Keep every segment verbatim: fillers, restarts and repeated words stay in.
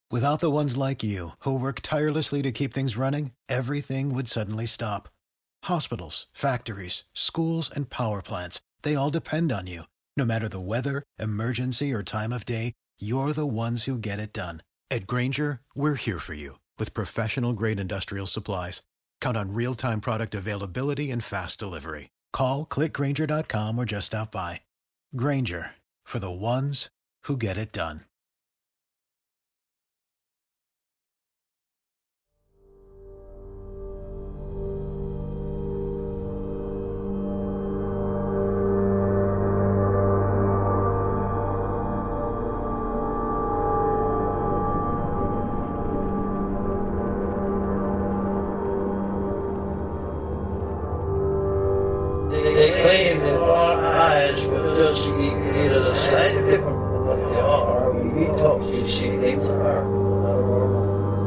Without the ones like you, who work tirelessly to keep things running, everything would suddenly stop. Hospitals, factories, schools, and power plants, they all depend on you. No matter the weather, emergency, or time of day, you're the ones who get it done. At Grainger, we're here for you with professional-grade industrial supplies. Count on real-time product availability and fast delivery. Call, click Grainger dot com, or just stop by. Grainger, for the ones who get it done. They claim that our eyes will just be created a slightly different from what they are when we talk we see things are not normal.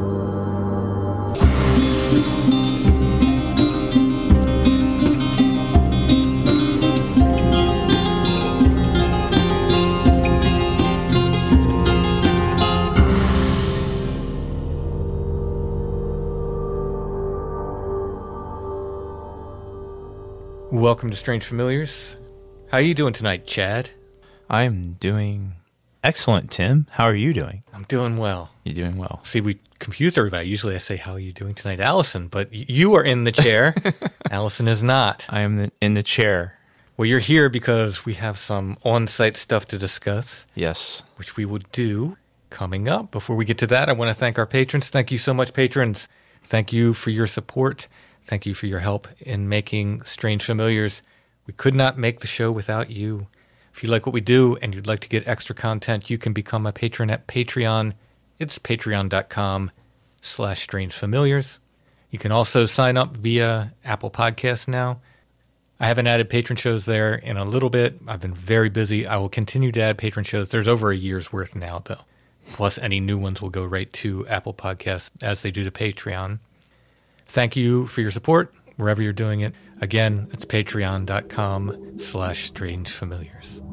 Welcome to Strange Familiars. How are you doing tonight, Chad? I'm doing excellent, Tim. How are you doing? I'm doing well. You're doing well. See, we confuse everybody. Usually I say, how are you doing tonight, Allison? But y- you are in the chair. Allison is not. I am the, in the chair. Well, you're here because we have some on-site stuff to discuss. Yes. Which we will do coming up. Before we get to that, I want to thank our patrons. Thank you so much, patrons. Thank you for your support. Thank you for your help in making Strange Familiars. We could not make the show without you. If you like what we do and you'd like to get extra content, you can become a patron at Patreon. It's patreon.com slash Strange Familiars. You can also sign up via Apple Podcasts now. I haven't added patron shows there in a little bit. I've been very busy. I will continue to add patron shows. There's over a year's worth now, though. Plus, any new ones will go right to Apple Podcasts as they do to Patreon. Thank you for your support, wherever you're doing it. Again, it's patreon.com slash strange familiars.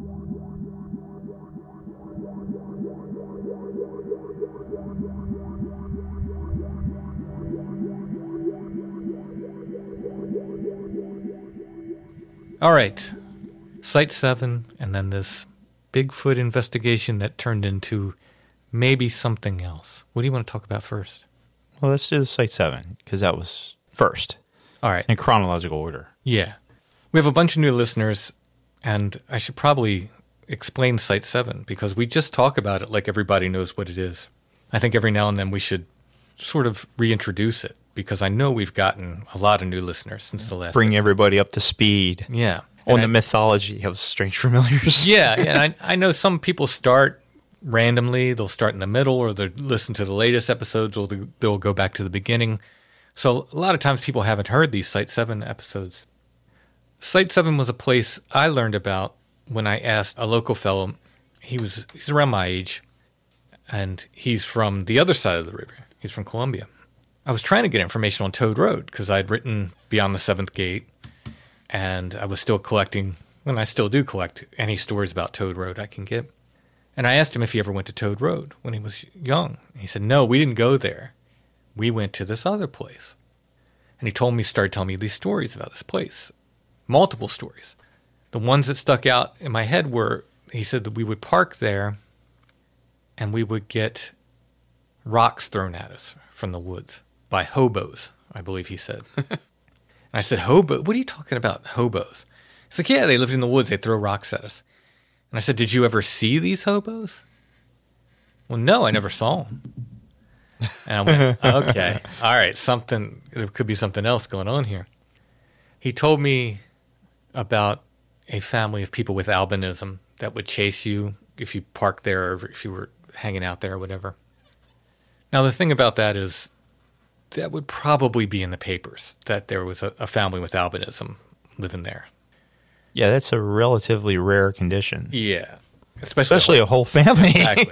All right. Site seven, and then this Bigfoot investigation that turned into maybe something else. What do you want to talk about first? Well, let's do the Site seven, because that was first. All right. In chronological order. Yeah. We have a bunch of new listeners, and I should probably explain Site seven, because we just talk about it like everybody knows what it is. I think every now and then we should sort of reintroduce it, because I know we've gotten a lot of new listeners since the last Bring episode. everybody up to speed. Yeah. On And the I, mythology of Strange Familiars. Yeah, yeah. And I, I know some people start randomly. They'll start in the middle, or they'll listen to the latest episodes, or they'll go back to the beginning. So a lot of times people haven't heard these Site seven episodes. Site seven was a place I learned about when I asked a local fellow. He was he's around my age, and he's from the other side of the river. He's from Columbia. I was trying to get information on Toad Road because I'd written Beyond the Seventh Gate, and I was still collecting, and I still do collect any stories about Toad Road I can get. And I asked him if he ever went to Toad Road when he was young. He said, no, we didn't go there. We went to this other place. And he told me, started telling me these stories about this place. Multiple stories. The ones that stuck out in my head were, he said that we would park there and we would get rocks thrown at us from the woods by hobos, I believe he said. And I said, hobo? What are you talking about, hobos? He's like, yeah, they lived in the woods. They throw rocks at us. And I said, did you ever see these hobos? Well, no, I never saw them. And I went, okay, all right, something, there could be something else going on here. He told me about a family of people with albinism that would chase you if you parked there or if you were hanging out there or whatever. Now, the thing about that is that would probably be in the papers, that there was a, a family with albinism living there. Yeah, that's a relatively rare condition. Yeah. Especially, Especially a whole family. Exactly.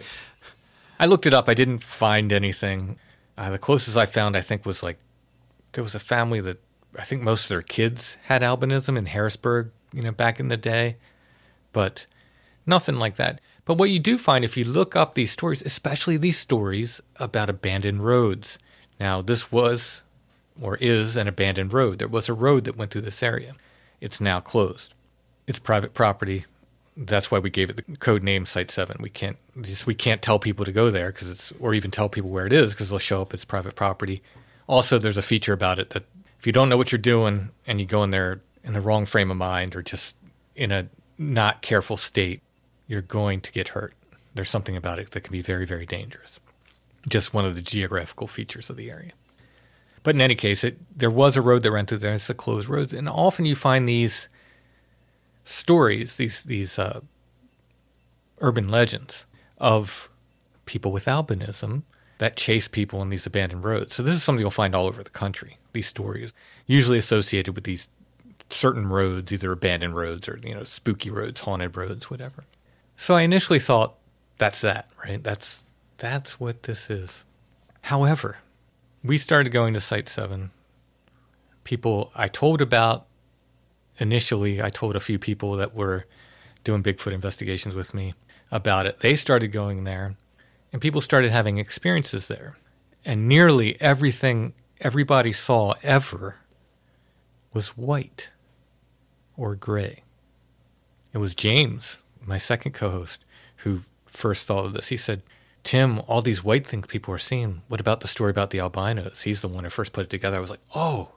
I looked it up. I didn't find anything. Uh, the closest I found, I think, was like there was a family that I think most of their kids had albinism in Harrisburg, you know, back in the day. But nothing like that. But what you do find if you look up these stories, especially these stories about abandoned roads. Now, this was or is an abandoned road. There was a road that went through this area. It's now closed. It's private property. That's why we gave it the code name Site seven. We can't just, we can't tell people to go there because it's or even tell people where it is because they'll show up as private property. Also, there's a feature about it that if you don't know what you're doing and you go in there in the wrong frame of mind or just in a not careful state, you're going to get hurt. There's something about it that can be very, very dangerous. Just one of the geographical features of the area. But in any case, it, there was a road that ran through there. It's a closed road. And often you find these stories, these these uh, urban legends of people with albinism that chase people on these abandoned roads. So this is something you'll find all over the country, these stories, usually associated with these certain roads, either abandoned roads or, you know, spooky roads, haunted roads, whatever. So I initially thought, that's that, right? That's that's what this is. However, we started going to Site seven. People I told about, initially I told a few people that were doing Bigfoot investigations with me about it. They started going there, and people started having experiences there. And nearly everything everybody saw ever was white or gray. It was James, my second co-host, who first thought of this. He said, Tim, all these white things people are seeing, what about the story about the albinos? He's the one who first put it together. I was like, oh,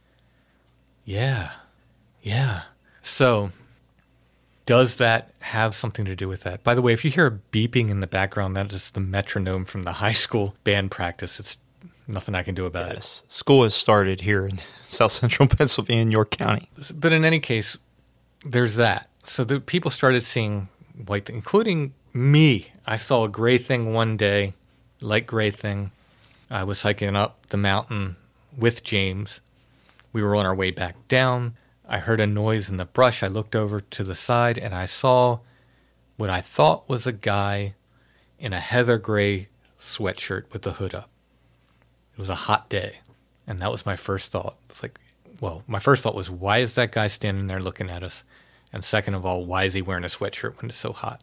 yeah, yeah. So does that have something to do with that? By the way, if you hear a beeping in the background, that is the metronome from the high school band practice. It's nothing I can do about yes. it. School has started here in South Central Pennsylvania, York County. But in any case, there's that. So the people started seeing white things, including me. I saw a gray thing one day, light gray thing. I was hiking up the mountain with James. We were on our way back down. I heard a noise in the brush. I looked over to the side, and I saw what I thought was a guy in a heather gray sweatshirt with the hood up. It was a hot day, and that was my first thought. It's like, well, my first thought was, why is that guy standing there looking at us? And second of all, why is he wearing a sweatshirt when it's so hot?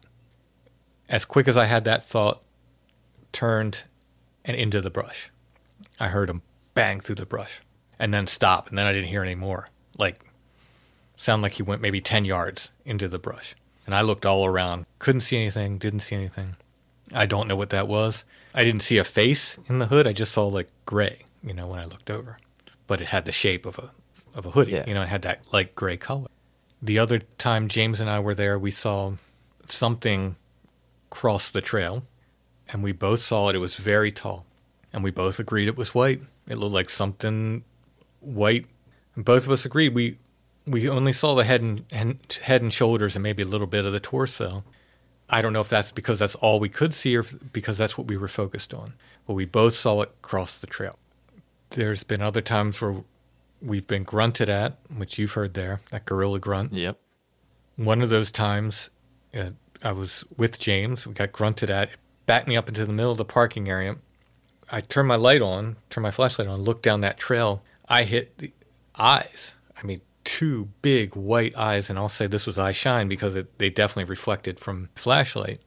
As quick as I had that thought, turned and into the brush. I heard him bang through the brush and then stop, and then I didn't hear any more. Like, sound like he went maybe ten yards into the brush. And I looked all around, couldn't see anything, didn't see anything. I don't know what that was. I didn't see a face in the hood. I just saw like gray, you know, when I looked over. But it had the shape of a of a hoodie, yeah. You know, it had that light gray color. The other time James and I were there, we saw something cross the trail, and we both saw it. It was very tall, and we both agreed it was white. It looked like something white. And both of us agreed we we only saw the head and, and head and shoulders and maybe a little bit of the torso. I don't know if that's because that's all we could see or because that's what we were focused on. But we both saw it cross the trail. There's been other times where we've been grunted at, which you've heard there, that gorilla grunt. Yep. One of those times, uh, I was with James. We got grunted at. It backed me up into the middle of the parking area. I turned my light on, turned my flashlight on, looked down that trail. I hit the eyes. I mean, two big white eyes, and I'll say this was eye shine because it, they definitely reflected from flashlight.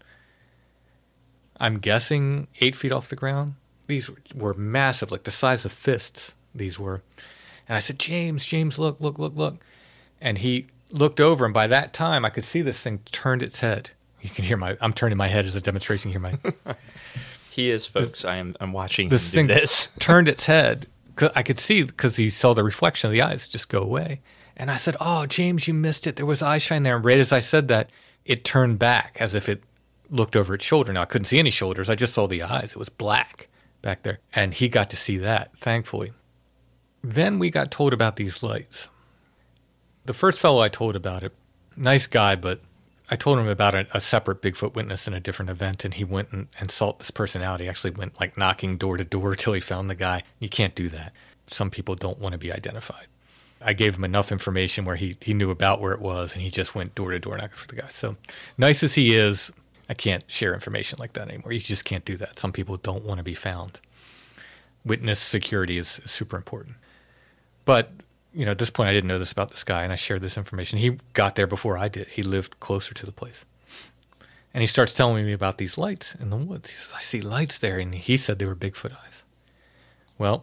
I'm guessing eight feet off the ground. These were massive, like the size of fists, these were. And I said, James, James, look, look, look, look. And he looked over, and by that time, I could see this thing turned its head. You can hear my, I'm turning my head as a demonstration. You hear my... He is, folks. I am I'm watching this him thing do this. Turned its head. I could see because he saw the reflection of the eyes just go away. And I said, oh, James, you missed it. There was eye shine there. And right as I said that, it turned back as if it looked over its shoulder. Now, I couldn't see any shoulders. I just saw the eyes. It was black back there. And he got to see that, thankfully. Then we got told about these lights. The first fellow I told about it, nice guy, but I told him about a, a separate Bigfoot witness in a different event, and he went and, and sought this person out. He actually went like knocking door to door till he found the guy. You can't do that. Some people don't want to be identified. I gave him enough information where he, he knew about where it was, and he just went door to door knocking for the guy. So nice as he is, I can't share information like that anymore. You just can't do that. Some people don't want to be found. Witness security is, is super important. But, you know, at this point, I didn't know this about this guy, and I shared this information. He got there before I did. He lived closer to the place. And he starts telling me about these lights in the woods. He says, I see lights there. And he said they were Bigfoot eyes. Well,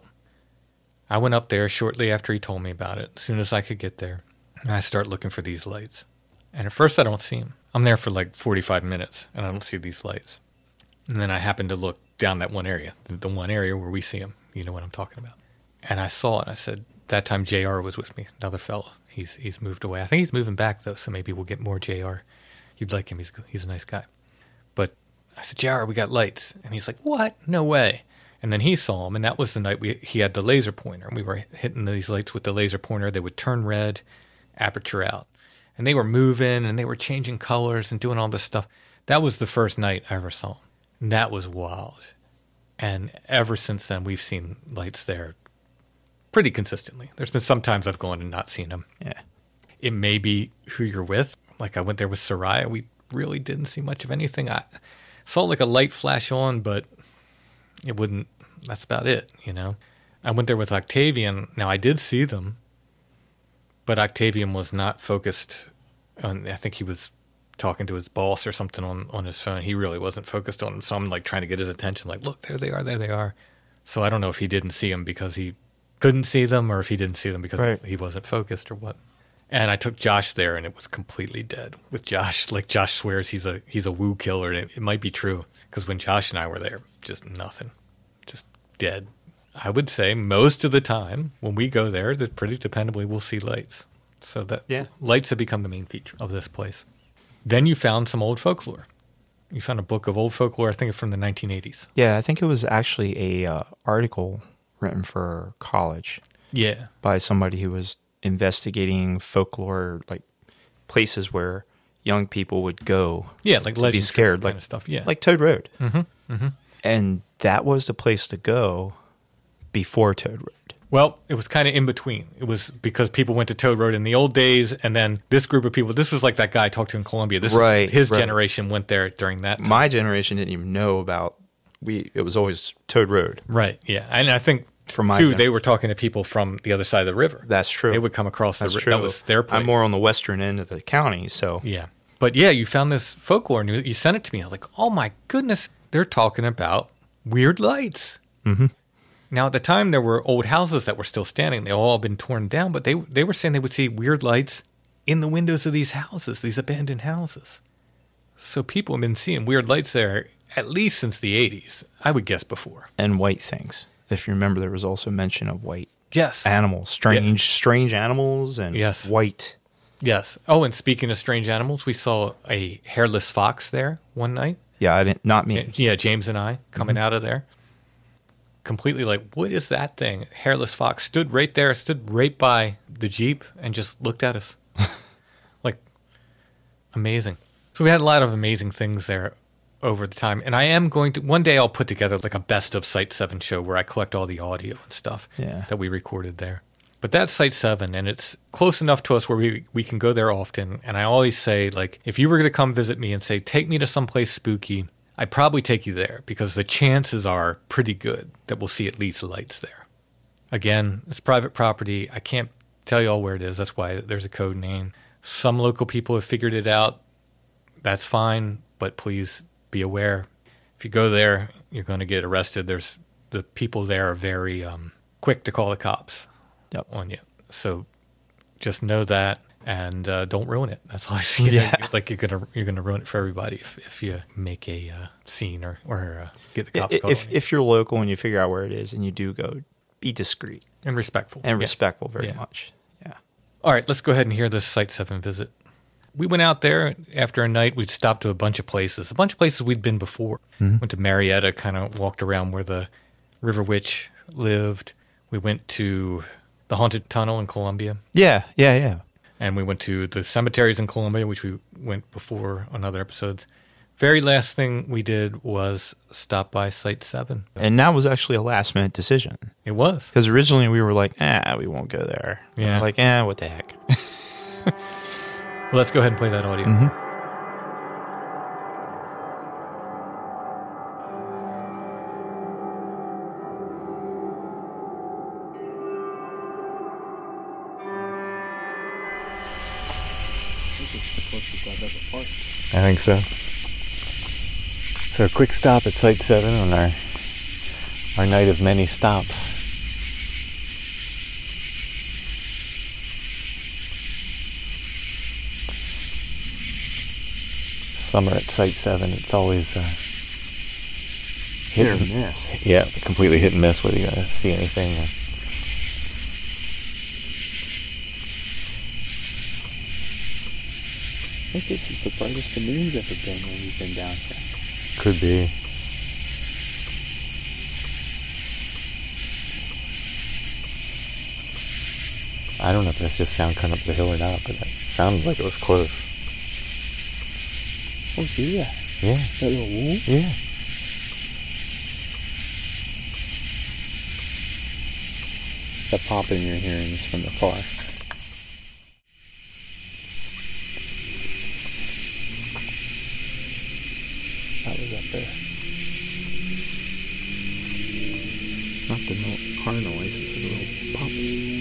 I went up there shortly after he told me about it, as soon as I could get there. And I start looking for these lights. And at first I don't see them. I'm there for like forty-five minutes, and I don't see these lights. And then I happen to look down that one area, the, the one area where we see them. You know what I'm talking about. And I saw it. I said, that time J R was with me, another fellow. He's he's moved away. I think he's moving back, though, so maybe we'll get more J R. You'd like him. He's, he's a nice guy. But I said, J R, we got lights. And he's like, what? No way. And then he saw them, and that was the night we he had the laser pointer. And we were hitting these lights with the laser pointer. They would turn red, aperture out. And they were moving, and they were changing colors and doing all this stuff. That was the first night I ever saw them. And that was wild. And ever since then, we've seen lights there pretty consistently. There's been some times I've gone and not seen them. Yeah. It may be who you're with. Like I went there with Soraya. We really didn't see much of anything. I saw like a light flash on, but it wouldn't, that's about it, you know. I went there with Octavian. Now, I did see them, but Octavian was not focused on, I think he was talking to his boss or something on, on his phone. He really wasn't focused on them. So I'm like trying to get his attention, like, look, there they are, there they are. So I don't know if he didn't see them because he couldn't see them or if he didn't see them because right. he wasn't focused or what. And I took Josh there, and it was completely dead. With Josh, like Josh swears he's a he's a woo killer, and it, it might be true because when Josh and I were there, just nothing, just dead. I would say most of the time when we go there, that pretty dependably we'll see lights. So that yeah. lights have become the main feature of this place. Then you found some old folklore. You found a book of old folklore, I think from the nineteen eighties. Yeah, I think it was actually a uh, article written for college. Yeah, by somebody who was investigating folklore, like places where young people would go. Yeah, like to be scared, like kind of stuff. Yeah, like Toad Road. Mm-hmm, mm-hmm. And that was the place to go before Toad Road. Well, it was kind of in between. It was because people went to Toad Road in the old days, and then this group of people, this is like that guy I talked to in Columbia. This right, his right. generation went there during that time. My generation didn't even know about, we. it was always Toad Road. Right, yeah. And I think, from my too, gen- they were talking to people from the other side of the river. That's true. They would come across That's the river. true. That was their place. I'm more on the western end of the county, so. Yeah. But yeah, you found this folklore, and you sent it to me. I was like, oh my goodness, they're talking about weird lights. Mm-hmm. Now, at the time, there were old houses that were still standing. They all been torn down, but they they were saying they would see weird lights in the windows of these houses, these abandoned houses. So people have been seeing weird lights there at least since the eighties. I would guess before. And white things. If you remember, there was also mention of white yes. animals, strange, yeah. strange animals, and yes. white. Yes. Oh, and speaking of strange animals, we saw a hairless fox there one night. Yeah, I didn't. Not me. Yeah, James and I coming mm-hmm. out of there. Completely like, what is that thing? Hairless fox stood right there, stood right by the Jeep and just looked at us. Like, amazing. So we had a lot of amazing things there over the time. And I am going to, one day I'll put together like a best of Site seven show where I collect all the audio and stuff yeah. that we recorded there. But that's Site seven, and it's close enough to us where we, we can go there often. And I always say, like, if you were going to come visit me and say, take me to someplace spooky, I'd probably take you there because the chances are pretty good that we'll see at least lights there. Again, it's private property. I can't tell you all where it is. That's why there's a code name. Some local people have figured it out. That's fine, but please be aware. If you go there, you're going to get arrested. There's the people there are very um, quick to call the cops yep. on you. So just know that. And uh, don't ruin it. That's all I see. Yeah. Like you're gonna you're gonna ruin it for everybody if, if you make a uh, scene or or uh, get the cops if, called. If if you're local and you figure out where it is and you do go, be discreet and respectful and yeah. respectful very yeah. much. Yeah. All right, let's go ahead and hear this Site seven visit. We went out there after a night. We'd stopped to a bunch of places, a bunch of places we'd been before. Mm-hmm. Went to Marietta, kind of walked around where the River Witch lived. We went to the Haunted Tunnel in Columbia. Yeah, yeah, yeah. And we went to the cemeteries in Columbia, which we went before on other episodes. Very last thing we did was stop by Site seven. And that was actually a last-minute decision. It was. Because originally we were like, ah, we won't go there. Yeah. Like, eh, what the heck. Well, let's go ahead and play that audio. Mm-hmm. I think so. So a quick stop at Site seven on our our night of many stops. Summer at Site seven, it's always uh, hit and miss. Yeah, completely hit and miss whether you uh, see anything. Or, I think this is the brightest the moon's ever been when we've been down here. could be. I don't know if that's just sound coming up the hill or not, but it sounded like it was close. Oh, see that? Yeah. That little whoop? Yeah. That popping you're hearing is from the car. That was up there. Not the no- car noise, it's a little pop.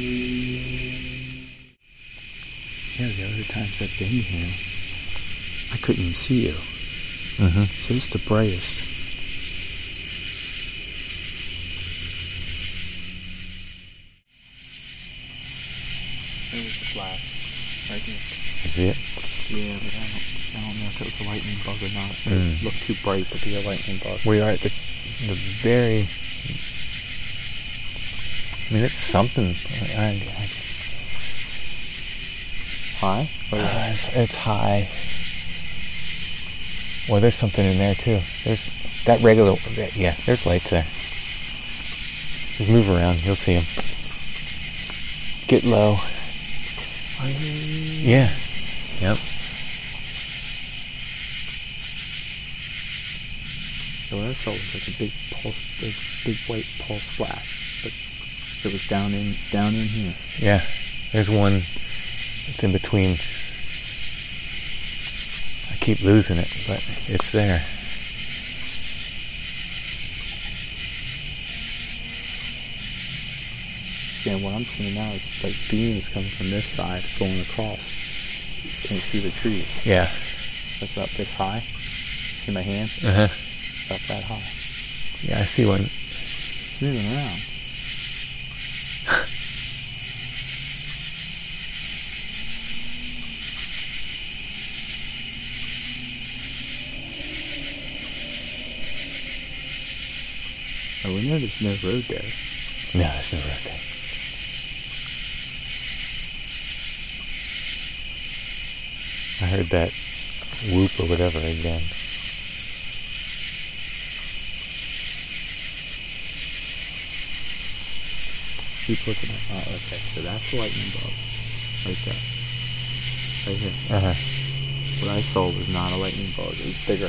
Yeah, the other times I've been here, I couldn't even see you. Mm-hmm. So it's the brightest. It was a flash, right here. You see it? Yeah, but I don't, I don't know if it was a lightning bug or not. Mm. It looked too bright to be a lightning bug. We are at the, the very... I mean, it's something. I, I, High? Or uh, it's, it's high. Well, there's something in there, too. There's that regular... Yeah, there's lights there. Just move around. You'll see them. Get low. Yeah. Yep. So I saw it was like a big pulse, big, big white pulse flash, but it was down in down in here. Yeah. There's one. It's in between. I keep losing it, but it's there. Yeah, what I'm seeing now is like beams coming from this side going across. Can you see the trees? Yeah. That's up this high. See my hand? Uh-huh. Up that high. Yeah, I see one. It's moving around. Oh, we know there's no road there. No, there's no road there. I heard that whoop or whatever again. Keep looking at. Oh, okay. So that's the lightning bug, right there, right here. Uh huh. What I saw was not a lightning bug. It was bigger.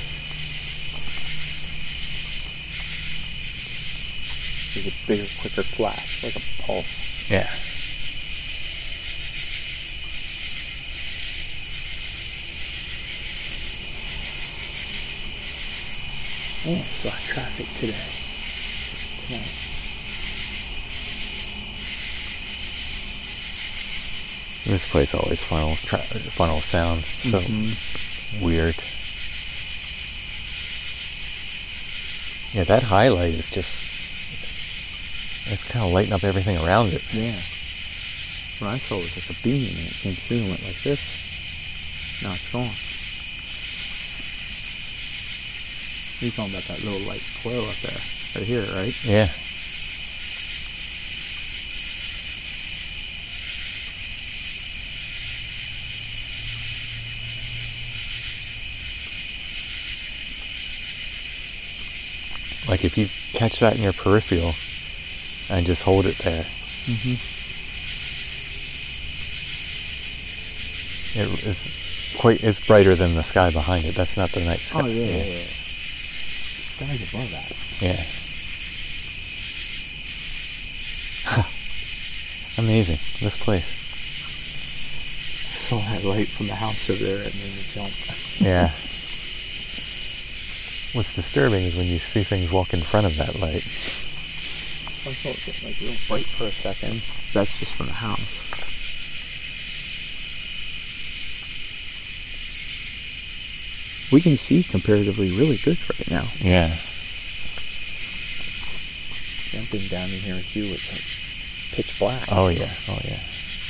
It was a bigger, quicker flash, like a pulse. Yeah. Man, there's a lot of traffic today. Yeah. This place always funnels tra- funnels sound. So Mm-hmm. weird. Yeah, that highlight is just... It's kind of lighting up everything around it. Yeah. What I saw was like a beam and it came through and went like this. Now it's gone. You're talking about that little light glow up there. Right here, right? Yeah. Like if you catch that in your peripheral and just hold it there, Mm-hmm. it is quite, it's brighter than the sky behind it. That's not the night sky. Oh, yeah, yeah, yeah. Sky's above that. Yeah. Amazing, this place. I saw that light from the house over there and made me jump. Yeah. What's disturbing is when you see things walk in front of that light. I thought it was like real bright for a second. That's just from the house. We can see comparatively really good right now. Yeah. Jumping down in here with you, it's like pitch black. Oh yeah. Oh yeah.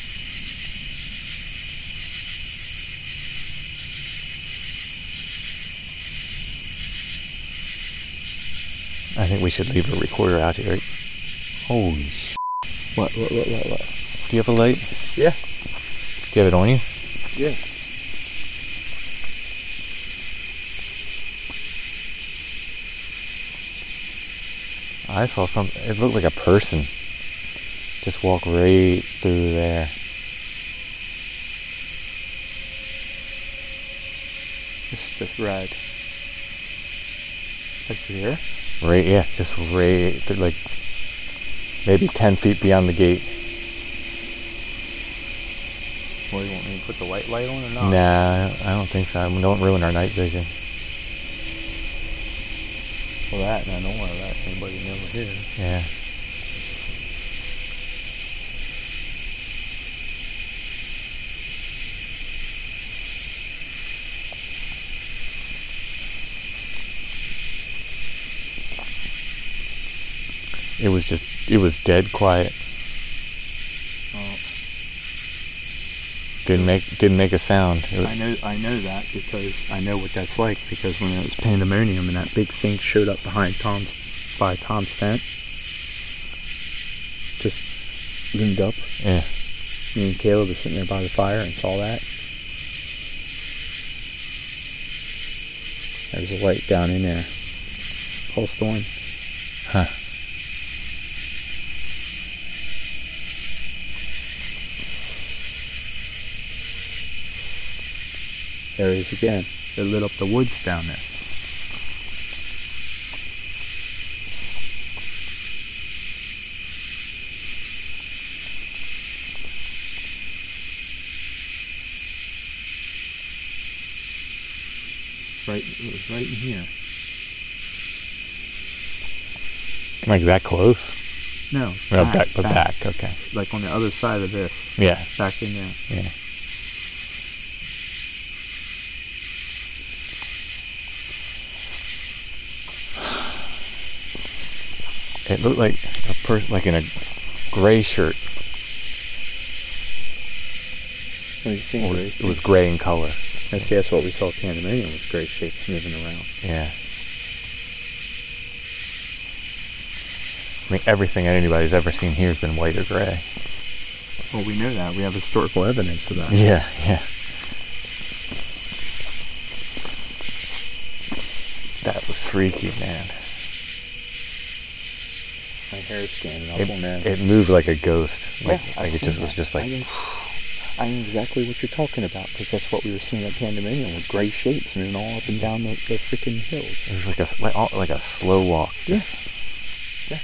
I think we should leave a recorder out here. Holy sh**. What, what, what, what, what? Do you have a light? Yeah. Do you have it on you? Yeah. I saw something. It looked like a person just walk right through there. This is just red. Like here? Right, yeah, just right, through, like maybe ten feet beyond the gate. Well, you want me to put the white light on or not? Nah, I don't think so. I mean, don't ruin our night vision. Well, that, and I don't want to let anybody know we're here. Yeah. It was just, it was dead quiet. Oh. Didn't make, didn't make a sound. It was, I know, I know that because I know what that's like. Because when it was pandemonium and that big thing showed up behind Tom's, by Tom's tent, just loomed up. yeah. Me and Caleb were sitting there by the fire and saw that. There's a light down in there, pulsed on. Huh. There it is again. It lit up the woods down there. Right, it was right in here. Like that close? No, No, back, back, but back. Okay. Like on the other side of this, Yeah. back in there. Yeah. It looked like a person, like in a gray shirt. What are you seeing? It was, it was gray in color. And see, that's what we saw at Pandemonium, was gray shapes moving around. Yeah. I mean, everything anybody's ever seen here has been white or gray. Well, we know that. We have historical evidence of that. Yeah, yeah. That was freaky, man. My hair's standing up It, on there. it moved like a ghost. Like, Yeah, I like it seen just that. was just like. I know, I know exactly what you're talking about, because that's what we were seeing at Pandemonium, with gray shapes moving all up and down the, the freaking hills. It was like a like, all- like a slow walk. Just, Yeah.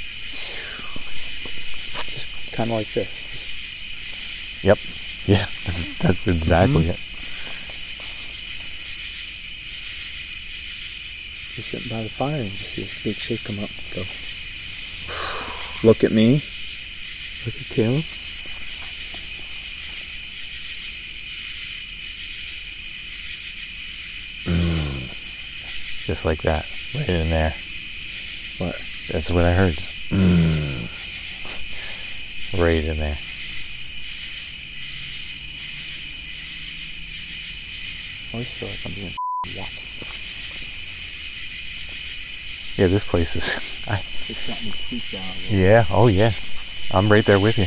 Just kind of like this. Just, Yep. Yeah. That's, that's exactly Mhm. it. you're sitting by the fire and you just see this big shape come up and go. Look at me. Look at Caleb. Just like that, right in there. What? That's what I heard. Just, mm, right in there. I always feel like I'm being whacked. Yeah, this place is. I, It's got me freaked out. a little. yeah. Oh yeah. I'm right there with you.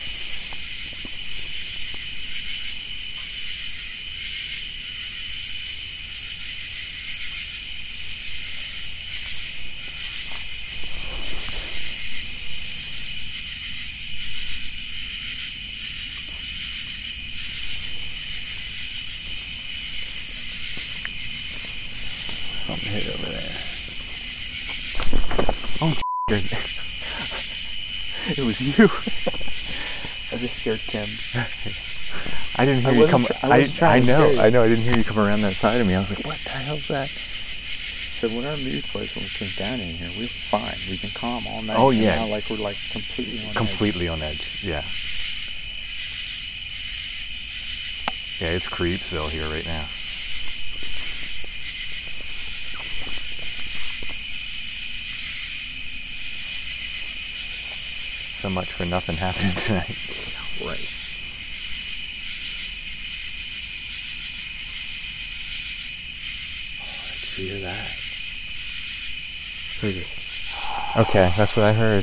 Something hit over there. Oh, it was you. I just scared Tim. I didn't hear I you come. wasn't tr- I I, wasn't trying I to know. scare you. I know. I didn't hear you come around that side of me. I was like, "What the hell's that?" So when our mood was when we came down in here, we were fine. We've been calm all night. Oh, and yeah. now, like we're like completely on Completely on edge. Yeah. Yeah, it's Creepsville here right now. So much for nothing happening tonight. Right. Oh, did you hear that? Hear this? Okay, that's what I heard.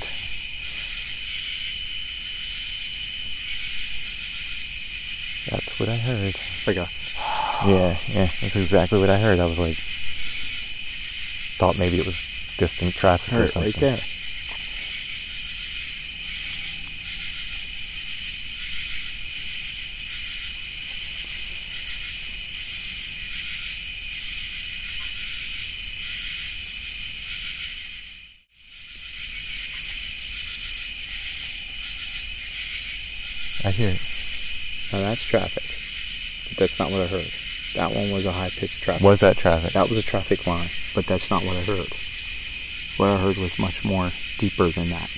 That's what I heard. Like a... Yeah, yeah, that's exactly what I heard. I was like, thought maybe it was distant traffic or Heard it something. right there. I hear it. Now that's traffic. But that's not what I heard. That one was a high-pitched traffic. Was that traffic? That was a traffic line, but that's not what I heard. What I heard was much more deeper than that.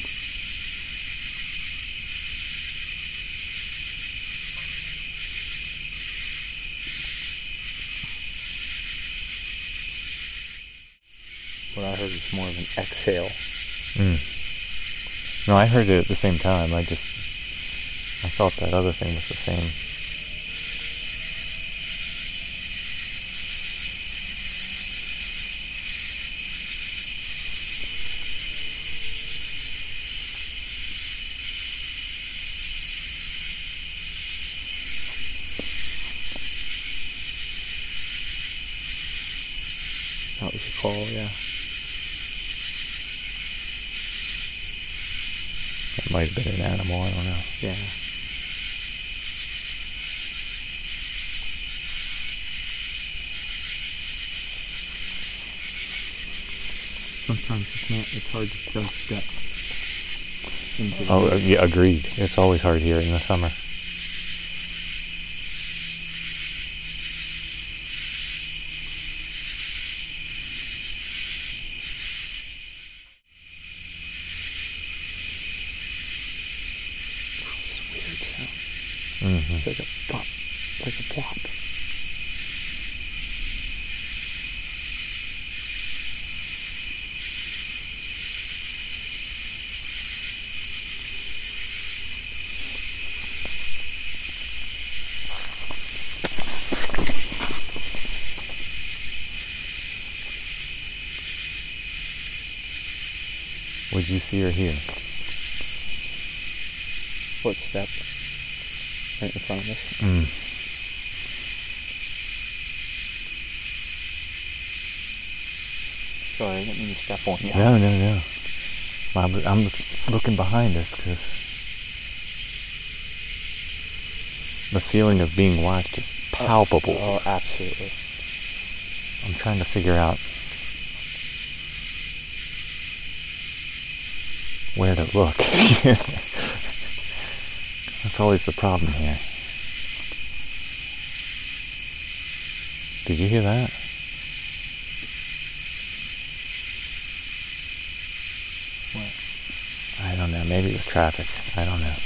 What I heard was more of an exhale. Mm. No, I heard it at the same time. I just, I thought that other thing was the same. That was a call, yeah. It might have been an animal, I don't know. Yeah. Sometimes you can't, it's hard to judge depth into the Oh, woods. yeah, agreed. It's always hard here in the summer. It's a weird sound. Mm-hmm. It's like a plop, like a plop. Would you see or hear? Footstep right in front of us. Mm. Sorry, I didn't mean to step on you. No, no, no. I'm, I'm looking behind us because the feeling of being watched is palpable. Oh, absolutely. I'm trying to figure out where to look. That's always the problem here. Did you hear that? What? I don't know. Maybe it was traffic. I don't know.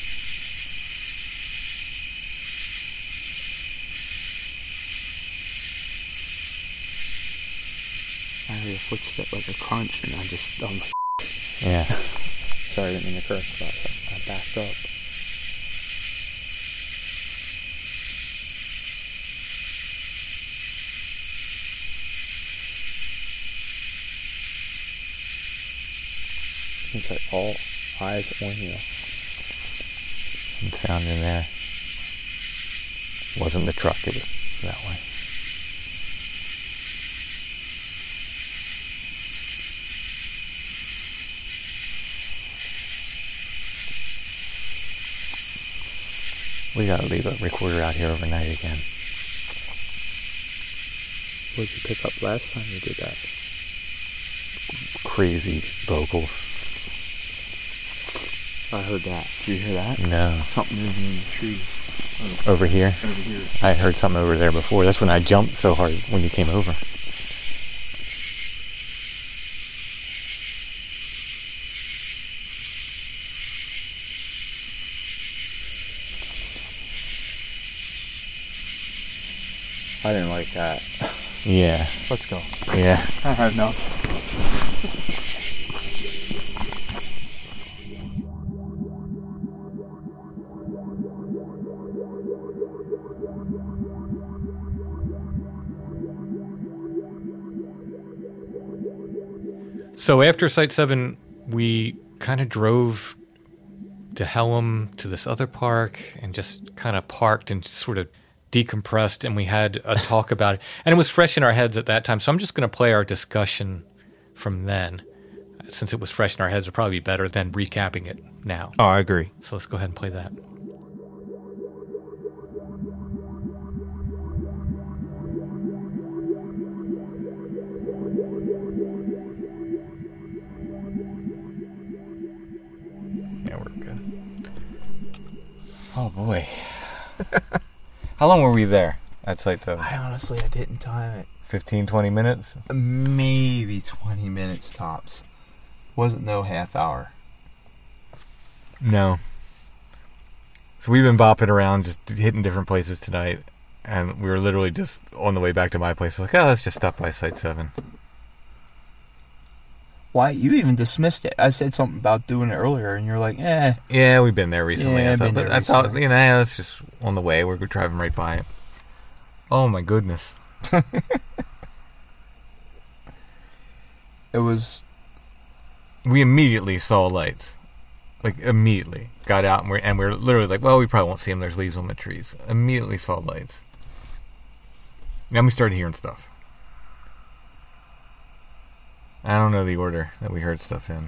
I heard a footstep like a crunch, and I just, I'm like, Yeah. sorry, I didn't mean to curse, but I backed up. It's like all eyes on you. Some sound in there. Wasn't the truck. It was that way. We gotta leave a recorder out here overnight again. What did you pick up last time you did that? Crazy vocals. I heard that. Did you hear that? No. Something moving in the trees. Oh, Over here? over here. I heard something over there before. That's when I jumped so hard when you came over. I didn't like that. Yeah. Let's go. Yeah. I had enough. So after Site seven, we kind of drove to Helm to this other park and just kind of parked and sort of decompressed, and we had a talk about it. And it was fresh in our heads at that time, so I'm just going to play our discussion from then. Since it was fresh in our heads, it would probably be better than recapping it now. Oh, I agree. So let's go ahead and play that. Yeah, we're good. Oh, boy. How long were we there at Site seven? I honestly, I didn't time it. fifteen, twenty minutes? Maybe twenty minutes tops. Wasn't no half hour. No. So we've been bopping around, just hitting different places tonight, and we were literally just on the way back to my place. Like, oh, let's just stop by Site seven. Why? You even dismissed it. I said something about doing it earlier, and you're like, eh. Yeah, we've been there recently. Yeah, I I've thought, been but there I thought, recently. you know, yeah, that's just on the way. We're driving right by it. Oh, my goodness. It was... We immediately saw lights. Like, immediately. Got out, and we're, and we're literally like, well, we probably won't see them. There's leaves on the trees. Immediately saw lights. Then we started hearing stuff. I don't know the order that we heard stuff in.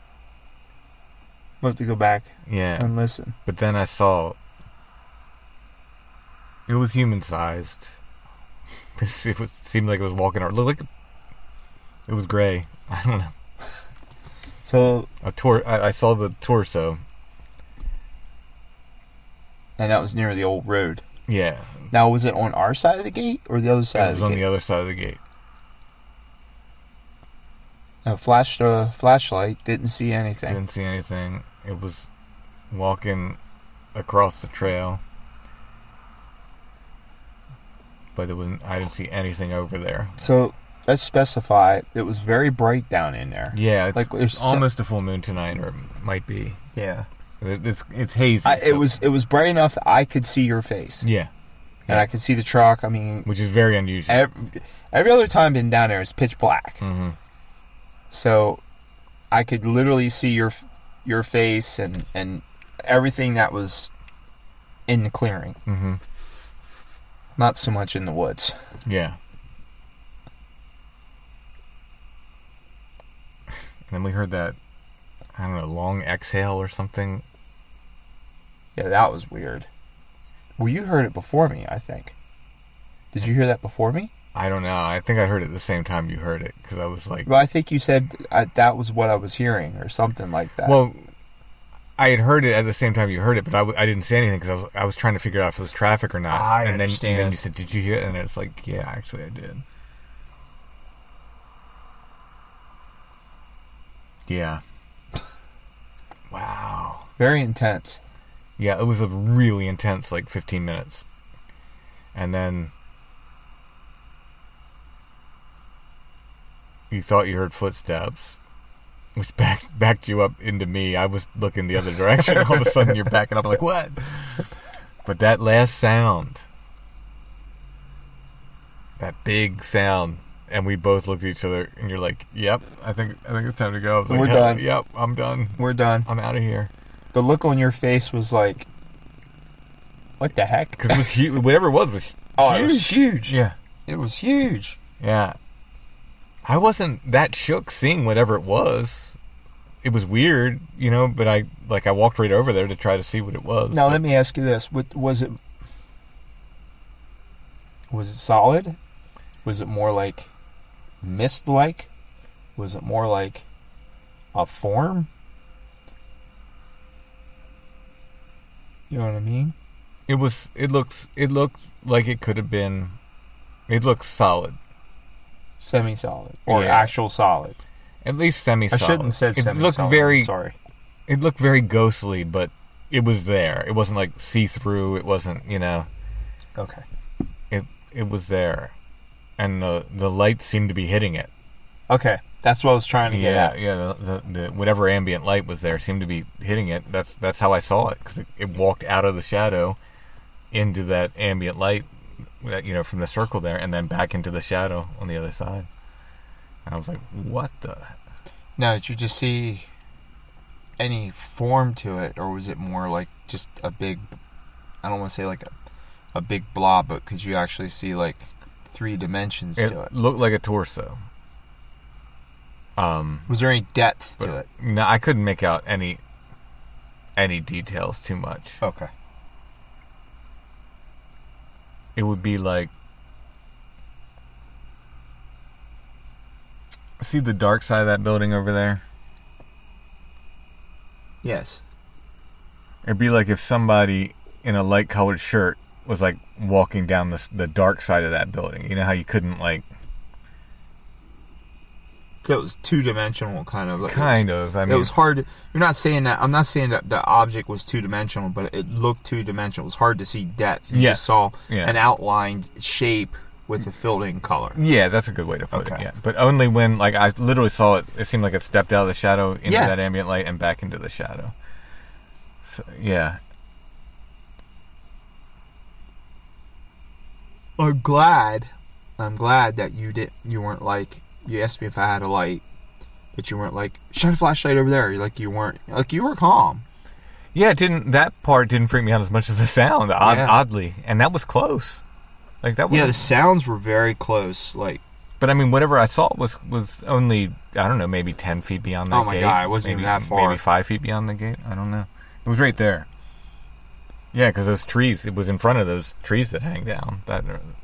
We'll have to go back Yeah. and listen. But then I saw... It was human-sized. It was, seemed like it was walking around. Looked like... It was gray. I don't know. So... A tor- I, I saw the torso. And that was near the old road. Yeah. Now, was it on our side of the gate or the other side It of was the on gate? the other side of the gate. I flashed a flashlight, didn't see anything. Didn't see anything. It was walking across the trail. But it wasn't, I didn't see anything over there. So, let's specify, it was very bright down in there. Yeah, it's Like, there's almost a full moon tonight, or it might be. Yeah. It, it's it's hazy. I, it so- was it was bright enough that I could see your face. Yeah. And I could see the truck. I mean, Which is very unusual. every, every other time been down there, it's pitch black. Mm-hmm. So, I could literally see your your face and, and everything that was in the clearing. Mm-hmm. Not so much in the woods. Yeah. And then we heard that, I don't know, long exhale or something. Yeah, that was weird. Well, you heard it before me, I think. Did you hear that before me? I don't know. I think I heard it at the same time you heard it, because I was like... Well, I think you said I, that was what I was hearing, or something like that. Well, I had heard it at the same time you heard it, but I, w- I didn't say anything, because I was, I was trying to figure out if it was traffic or not. I and then, understand. And then you said, did you hear it? And it's like, yeah, actually I did. Yeah. Wow. very intense. Yeah, it was a really intense, like, fifteen minutes. And then you thought you heard footsteps, which backed, backed you up into me. I was looking the other direction. All of a sudden, you're backing up. I'm like, what? But that last sound, that big sound, and we both looked at each other, and you're like, yep, I think I think it's time to go. I was like, We're "Hell, done. Yep, I'm done. We're done. I'm out of here. The look on your face was like, what the heck? Because it was huge. Whatever it was was Oh, huge. it was huge. Yeah. It was huge. Yeah. I wasn't that shook seeing whatever it was. It was weird, you know, but I like I walked right over there to try to see what it was. Now, but let me ask you this. What, was it was it solid? Was it more like mist-like? Was it more like a form? You know what I mean? It was it looks it looked like it could have been it looks solid. Semi-solid. Or Yeah. actual solid. At least semi I solid. shouldn't have said it semi-solid. looked very I'm sorry. It looked very ghostly, but it was there. It wasn't like see-through. It wasn't, you know, Okay. it it was there. And the the light seemed to be hitting it. Okay. That's what I was trying to get Yeah, at. yeah. The, the, the whatever ambient light was there seemed to be hitting it. That's that's how I saw it, because it, it walked out of the shadow into that ambient light, that, you know, from the circle there, and then back into the shadow on the other side. And I was like, "What the?" Now, did you just see any form to it, or was it more like just a big, I don't want to say like a, a big blob, but could you actually see like three dimensions It to it? looked like a torso. Um, Was there any depth to but it? no, I couldn't make out any any details too much. Okay. It would be like, see the dark side of that building over there? Yes. It'd be like if somebody in a light colored shirt was like walking down the the dark side of that building. You know how you couldn't like That was two dimensional, kind of. Like kind it was, of. I it mean, was hard. To, you're not saying that. I'm not saying that the object was two dimensional, but it looked two dimensional. It was hard to see depth. You Yes. just saw Yeah. an outlined shape with a filled-in color. yeah, that's a good way to put Okay. it. Yeah, but only when like I literally saw it. It seemed like it stepped out of the shadow into Yeah. that ambient light and back into the shadow. So, yeah, I'm glad. I'm glad that you did. You weren't like. You asked me if I had a light, but you weren't like shine a flashlight over there. Like you weren't. Like you were calm. yeah. It didn't that part didn't freak me out as much as the sound, odd, Yeah. oddly, and that was close. Like that was. Yeah, the sounds were very close. Like But I mean, whatever I saw was was only I don't know, maybe ten feet beyond that Oh my gate. God, it wasn't maybe, even that far. Maybe five feet beyond the gate. I don't know. It was right there. Yeah, because those trees. It was in front of those trees that hang down. That.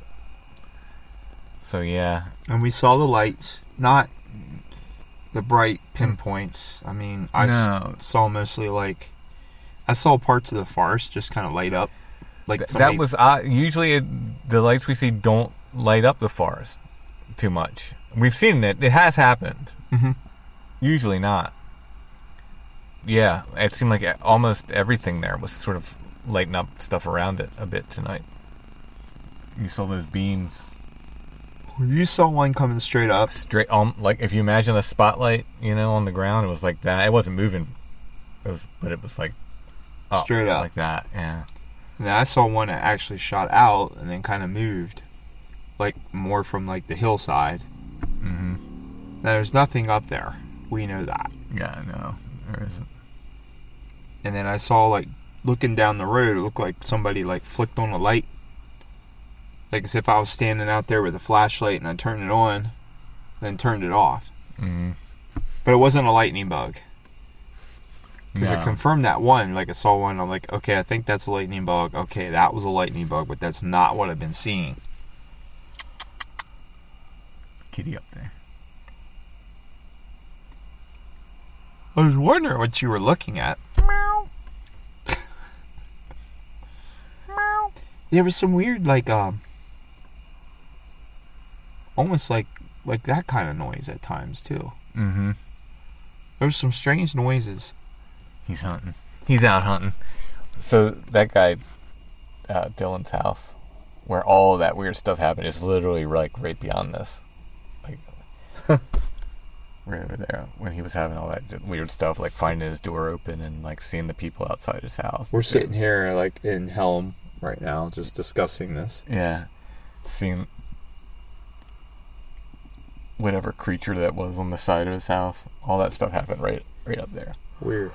So yeah, and we saw the lights, not the bright pinpoints. I mean, I s- No. saw mostly like I saw parts of the forest just kind of light up. Like Th- somebody- that was uh, usually it, the lights we see don't light up the forest too much. We've seen it. It has happened. Mhm. Usually not. Yeah, it seemed like almost everything there was sort of lighting up stuff around it a bit tonight. You saw those beams You saw one coming straight up. straight on, like if you imagine a spotlight, you know, on the ground, it was like that. It wasn't moving, it was, but it was like up, Straight up. like that. Yeah. And then I saw one that actually shot out and then kind of moved, like more from like the hillside. Mm-hmm. Now, there's nothing up there. We know that. Yeah. No, there isn't. And then I saw like looking down the road, it looked like somebody like flicked on a light. Like as if I was standing out there with a flashlight and I turned it on, then turned it off. Mm-hmm. But it wasn't a lightning bug. Because No. I confirmed that one. Like I saw one, I'm like, okay, I think that's a lightning bug. Okay, that was a lightning bug, but that's not what I've been seeing. Kitty up there. I was wondering what you were looking at. There was some weird, like, um, almost like, like that kind of noise at times too. Mm-hmm. There was some strange noises. He's hunting. He's out hunting. So that guy, uh, Dylan's house, where all that weird stuff happened, is literally like right beyond this. Like right over there, when he was having all that weird stuff, like finding his door open and like seeing the people outside his house. We're sitting here, like, in Helm right now, just discussing this. Yeah, seeing whatever creature that was on the side of his house. All that stuff happened right, right up there. Weird.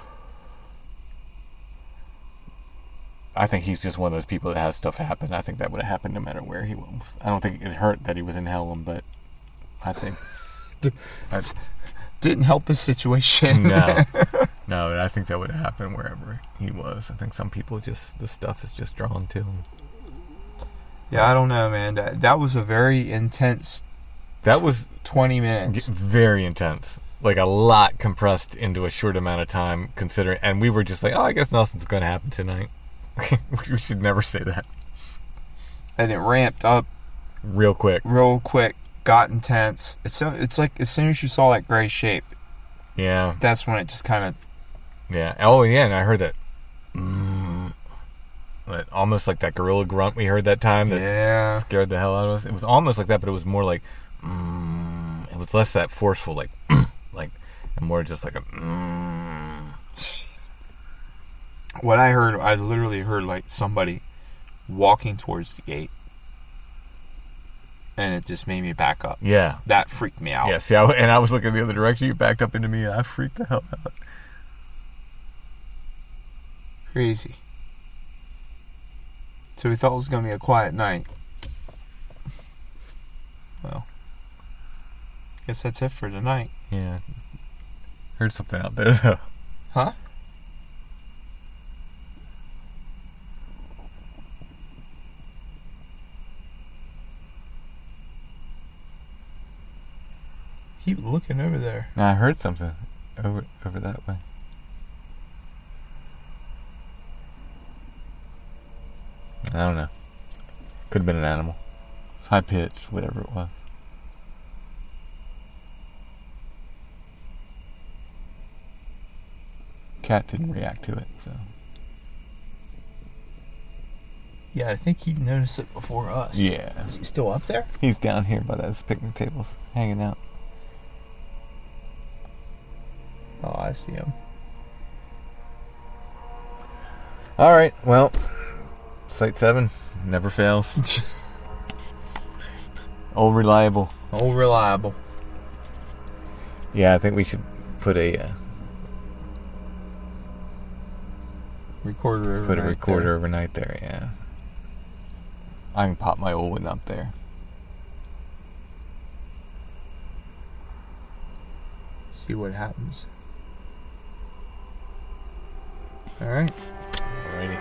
I think he's just one of those people that has stuff happen. I think that would have happened no matter where he was. I don't think it hurt that he was in Helm, but I think that's, Didn't help his situation. no, no. I think that would have happened wherever he was. I think some people just the stuff is just drawn to him. Yeah, I don't know, man. That that was a very intense That was twenty minutes. very intense. Like a lot compressed into a short amount of time, considering. And we were just like, oh, I guess nothing's going to happen tonight. We should never say that. And it ramped up Real quick. real quick, got intense. It's so, it's like as soon as you saw that gray shape, Yeah. that's when it just kind of Yeah. Oh, yeah. And I heard that. Mm, that almost like that gorilla grunt we heard that time that yeah. scared the hell out of us. It was almost like that, but it was more like. Mm, it was less that forceful, like, like, and more just like a. Mm. What I heard, I literally heard like somebody walking towards the gate. and it just made me back up. Yeah. That freaked me out. Yeah, see, I, and I was looking the other direction. You backed up into me, and I freaked the hell out. Crazy. So we thought it was going to be a quiet night. Well, guess that's it for tonight. Yeah. Heard something out there, though. Huh? Keep looking over there. I heard something over over that way. I don't know. Could have been an animal. High pitched, whatever it was. Cat didn't react to it, so. Yeah, I think he noticed it before us. Yeah. Is he still up there? He's down here by those picnic tables, hanging out. Oh, I see him. All right, well, Site seven never fails. Old reliable. Old reliable. Yeah, I think we should put a uh, recorder overnight put a recorder there. overnight there. Yeah, I can pop my old one up there. See what happens. All right. Alrighty.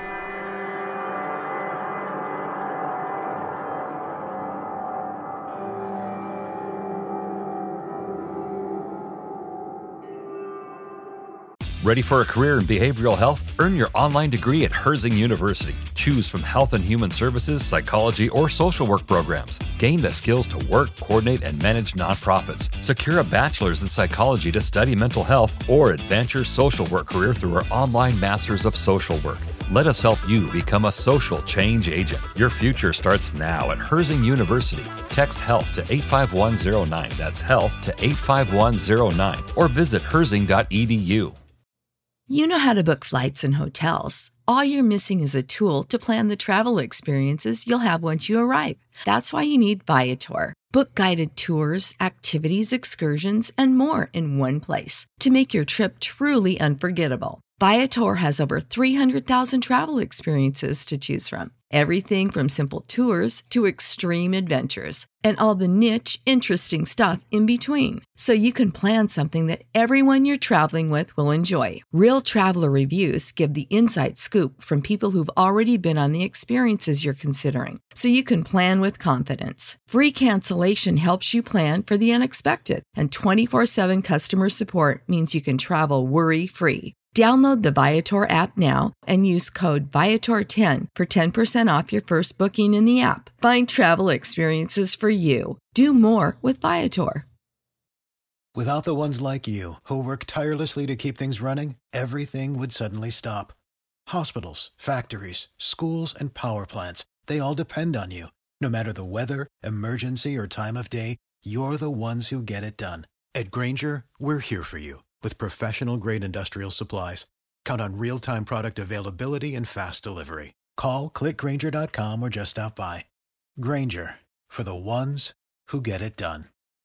Ready for a career in behavioral health? Earn your online degree at Herzing University. Choose from health and human services, psychology, or social work programs. Gain the skills to work, coordinate, and manage nonprofits. Secure a bachelor's in psychology to study mental health, or advance your social work career through our online Masters of Social Work. Let us help you become a social change agent. Your future starts now at Herzing University. Text HEALTH to eight five one zero nine. That's HEALTH to eight five one zero nine. Or visit herzing dot e d u. You know how to book flights and hotels. All you're missing is a tool to plan the travel experiences you'll have once you arrive. That's why you need Viator. Book guided tours, activities, excursions, and more in one place to make your trip truly unforgettable. Viator has over three hundred thousand travel experiences to choose from. Everything from simple tours to extreme adventures and all the niche, interesting stuff in between. So you can plan something that everyone you're traveling with will enjoy. Real traveler reviews give the inside scoop from people who've already been on the experiences you're considering. So you can plan with confidence. Free cancellation helps you plan for the unexpected. And twenty-four seven customer support means you can travel worry-free. Download the Viator app now and use code Viator ten for ten percent off your first booking in the app. Find travel experiences for you. Do more with Viator. Without the ones like you, who work tirelessly to keep things running, everything would suddenly stop. Hospitals, factories, schools, and power plants, they all depend on you. No matter the weather, emergency, or time of day, you're the ones who get it done. At Grainger, we're here for you. With professional-grade industrial supplies, count on real-time product availability and fast delivery. Call, click Grainger dot com, or just stop by. Grainger, for the ones who get it done.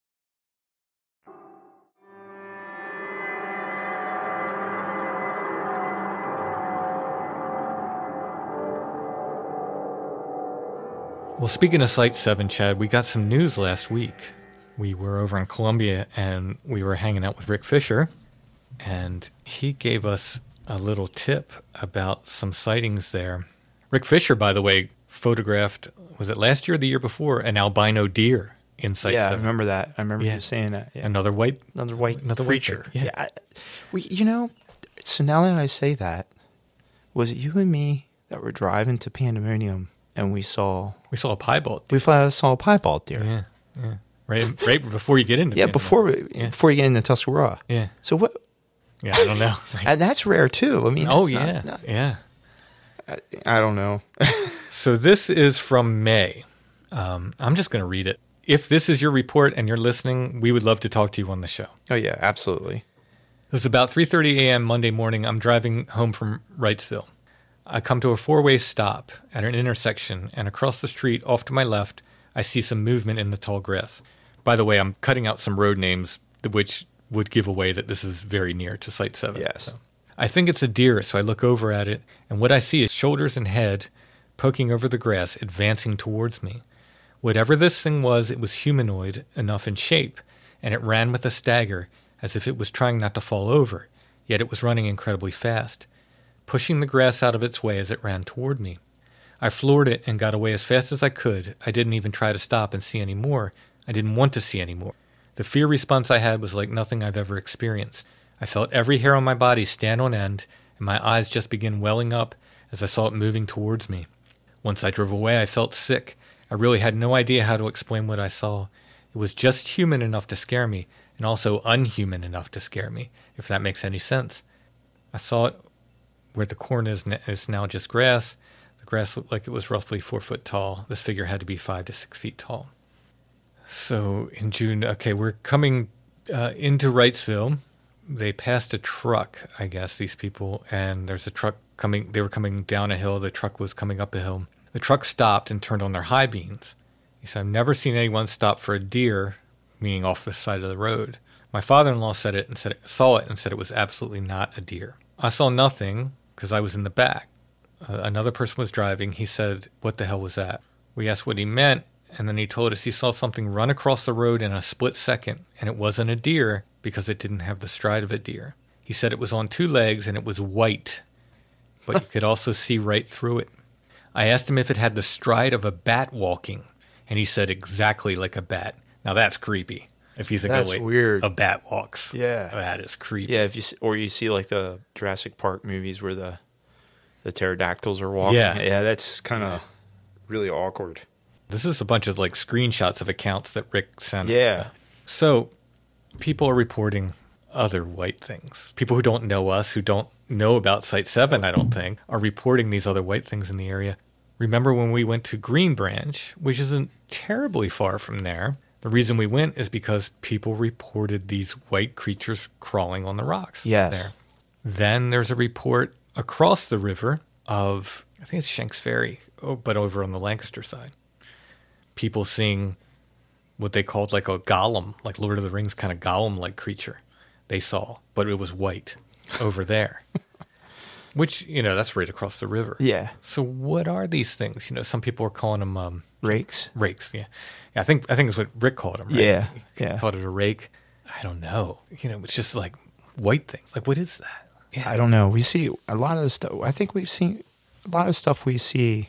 Well, speaking of Site seven, Chad, we got some news last week. We were over in Columbia, and we were hanging out with Rick Fisher, and he gave us a little tip about some sightings there. Rick Fisher, by the way, photographed, was it last year or the year before, an albino deer in Site yeah, seven. I remember that. I remember Yeah. you saying that. Yeah. Another white, Another white another white creature. thing. Yeah. I, we, you know, so now that I say that, was it you and me that were driving to Pandemonium and we saw We saw a piebald we deer. saw a piebald deer? Yeah, yeah. Right, right before you get into Yeah, Pandemonium. before we, Yeah. before you get into Tuscarora. Yeah. So what? Yeah, I don't know. And that's rare too. I mean, oh, it's not- yeah, not- yeah. I, I don't know. So this is from May. Um, I'm just going to read it. If this is your report and you're listening, we would love to talk to you on the show. Oh yeah, absolutely. It was about three thirty a.m. Monday morning. I'm driving home from Wrightsville. I come to a four-way stop at an intersection, and across the street, off to my left, I see some movement in the tall grass. By the way, I'm cutting out some road names, which would give away that this is very near to Site seven. Yes. So. I think it's a deer, so I look over at it, and what I see is shoulders and head poking over the grass, advancing towards me. Whatever this thing was, it was humanoid enough in shape, and it ran with a stagger, as if it was trying not to fall over, yet it was running incredibly fast, pushing the grass out of its way as it ran toward me. I floored it and got away as fast as I could. I didn't even try to stop and see any more. I didn't want to see any more. The fear response I had was like nothing I've ever experienced. I felt every hair on my body stand on end, and my eyes just began welling up as I saw it moving towards me. Once I drove away, I felt sick. I really had no idea how to explain what I saw. It was just human enough to scare me, and also unhuman enough to scare me, if that makes any sense. I saw it where the corn is, is now just grass. The grass looked like it was roughly four foot tall. This figure had to be five to six feet tall. So in June, okay, we're coming uh, into Wrightsville. They passed a truck, I guess, these people, and there's a truck coming. They were coming down a hill. The truck was coming up a hill. The truck stopped and turned on their high beams. He said, I've never seen anyone stop for a deer, meaning off the side of the road. My father-in-law said it and said it, saw it and said it was absolutely not a deer. I saw nothing because I was in the back. Uh, another person was driving. He said, what the hell was that? We asked what he meant, and then he told us he saw something run across the road in a split second, and it wasn't a deer because it didn't have the stride of a deer. He said it was on two legs and it was white, but you could also see right through it. I asked him if it had the stride of a bat walking, and he said exactly like a bat. Now that's creepy. If you think, That's oh, wait, weird. a bat walks. Yeah. That is creepy. Yeah, if you see, or you see like the Jurassic Park movies where the the pterodactyls are walking. Yeah. Yeah, that's kind of really awkward. This is a bunch of like screenshots of accounts that Rick sent. Yeah. So people are reporting other white things. People who don't know us, who don't know about Site seven, I don't think, are reporting these other white things in the area. Remember when we went to Green Branch, which isn't terribly far from there. The reason we went is because people reported these white creatures crawling on the rocks. Yes. There. Then there's a report across the river of, I think it's Shanks Ferry, oh, but over on the Lancaster side. People seeing what they called like a golem, like Lord of the Rings kind of golem-like creature they saw, but it was white over there. Which, you know, that's right across the river. Yeah. So what are these things? You know, some people are calling them um, Rakes. rakes. Yeah, yeah. I think I think it's what Rick called them. Right? Yeah, He yeah. called it a rake. I don't know. You know, it's just like white things. Like, what is that? Yeah. I don't know. We see a lot of the stuff. I think we've seen a lot of stuff we see.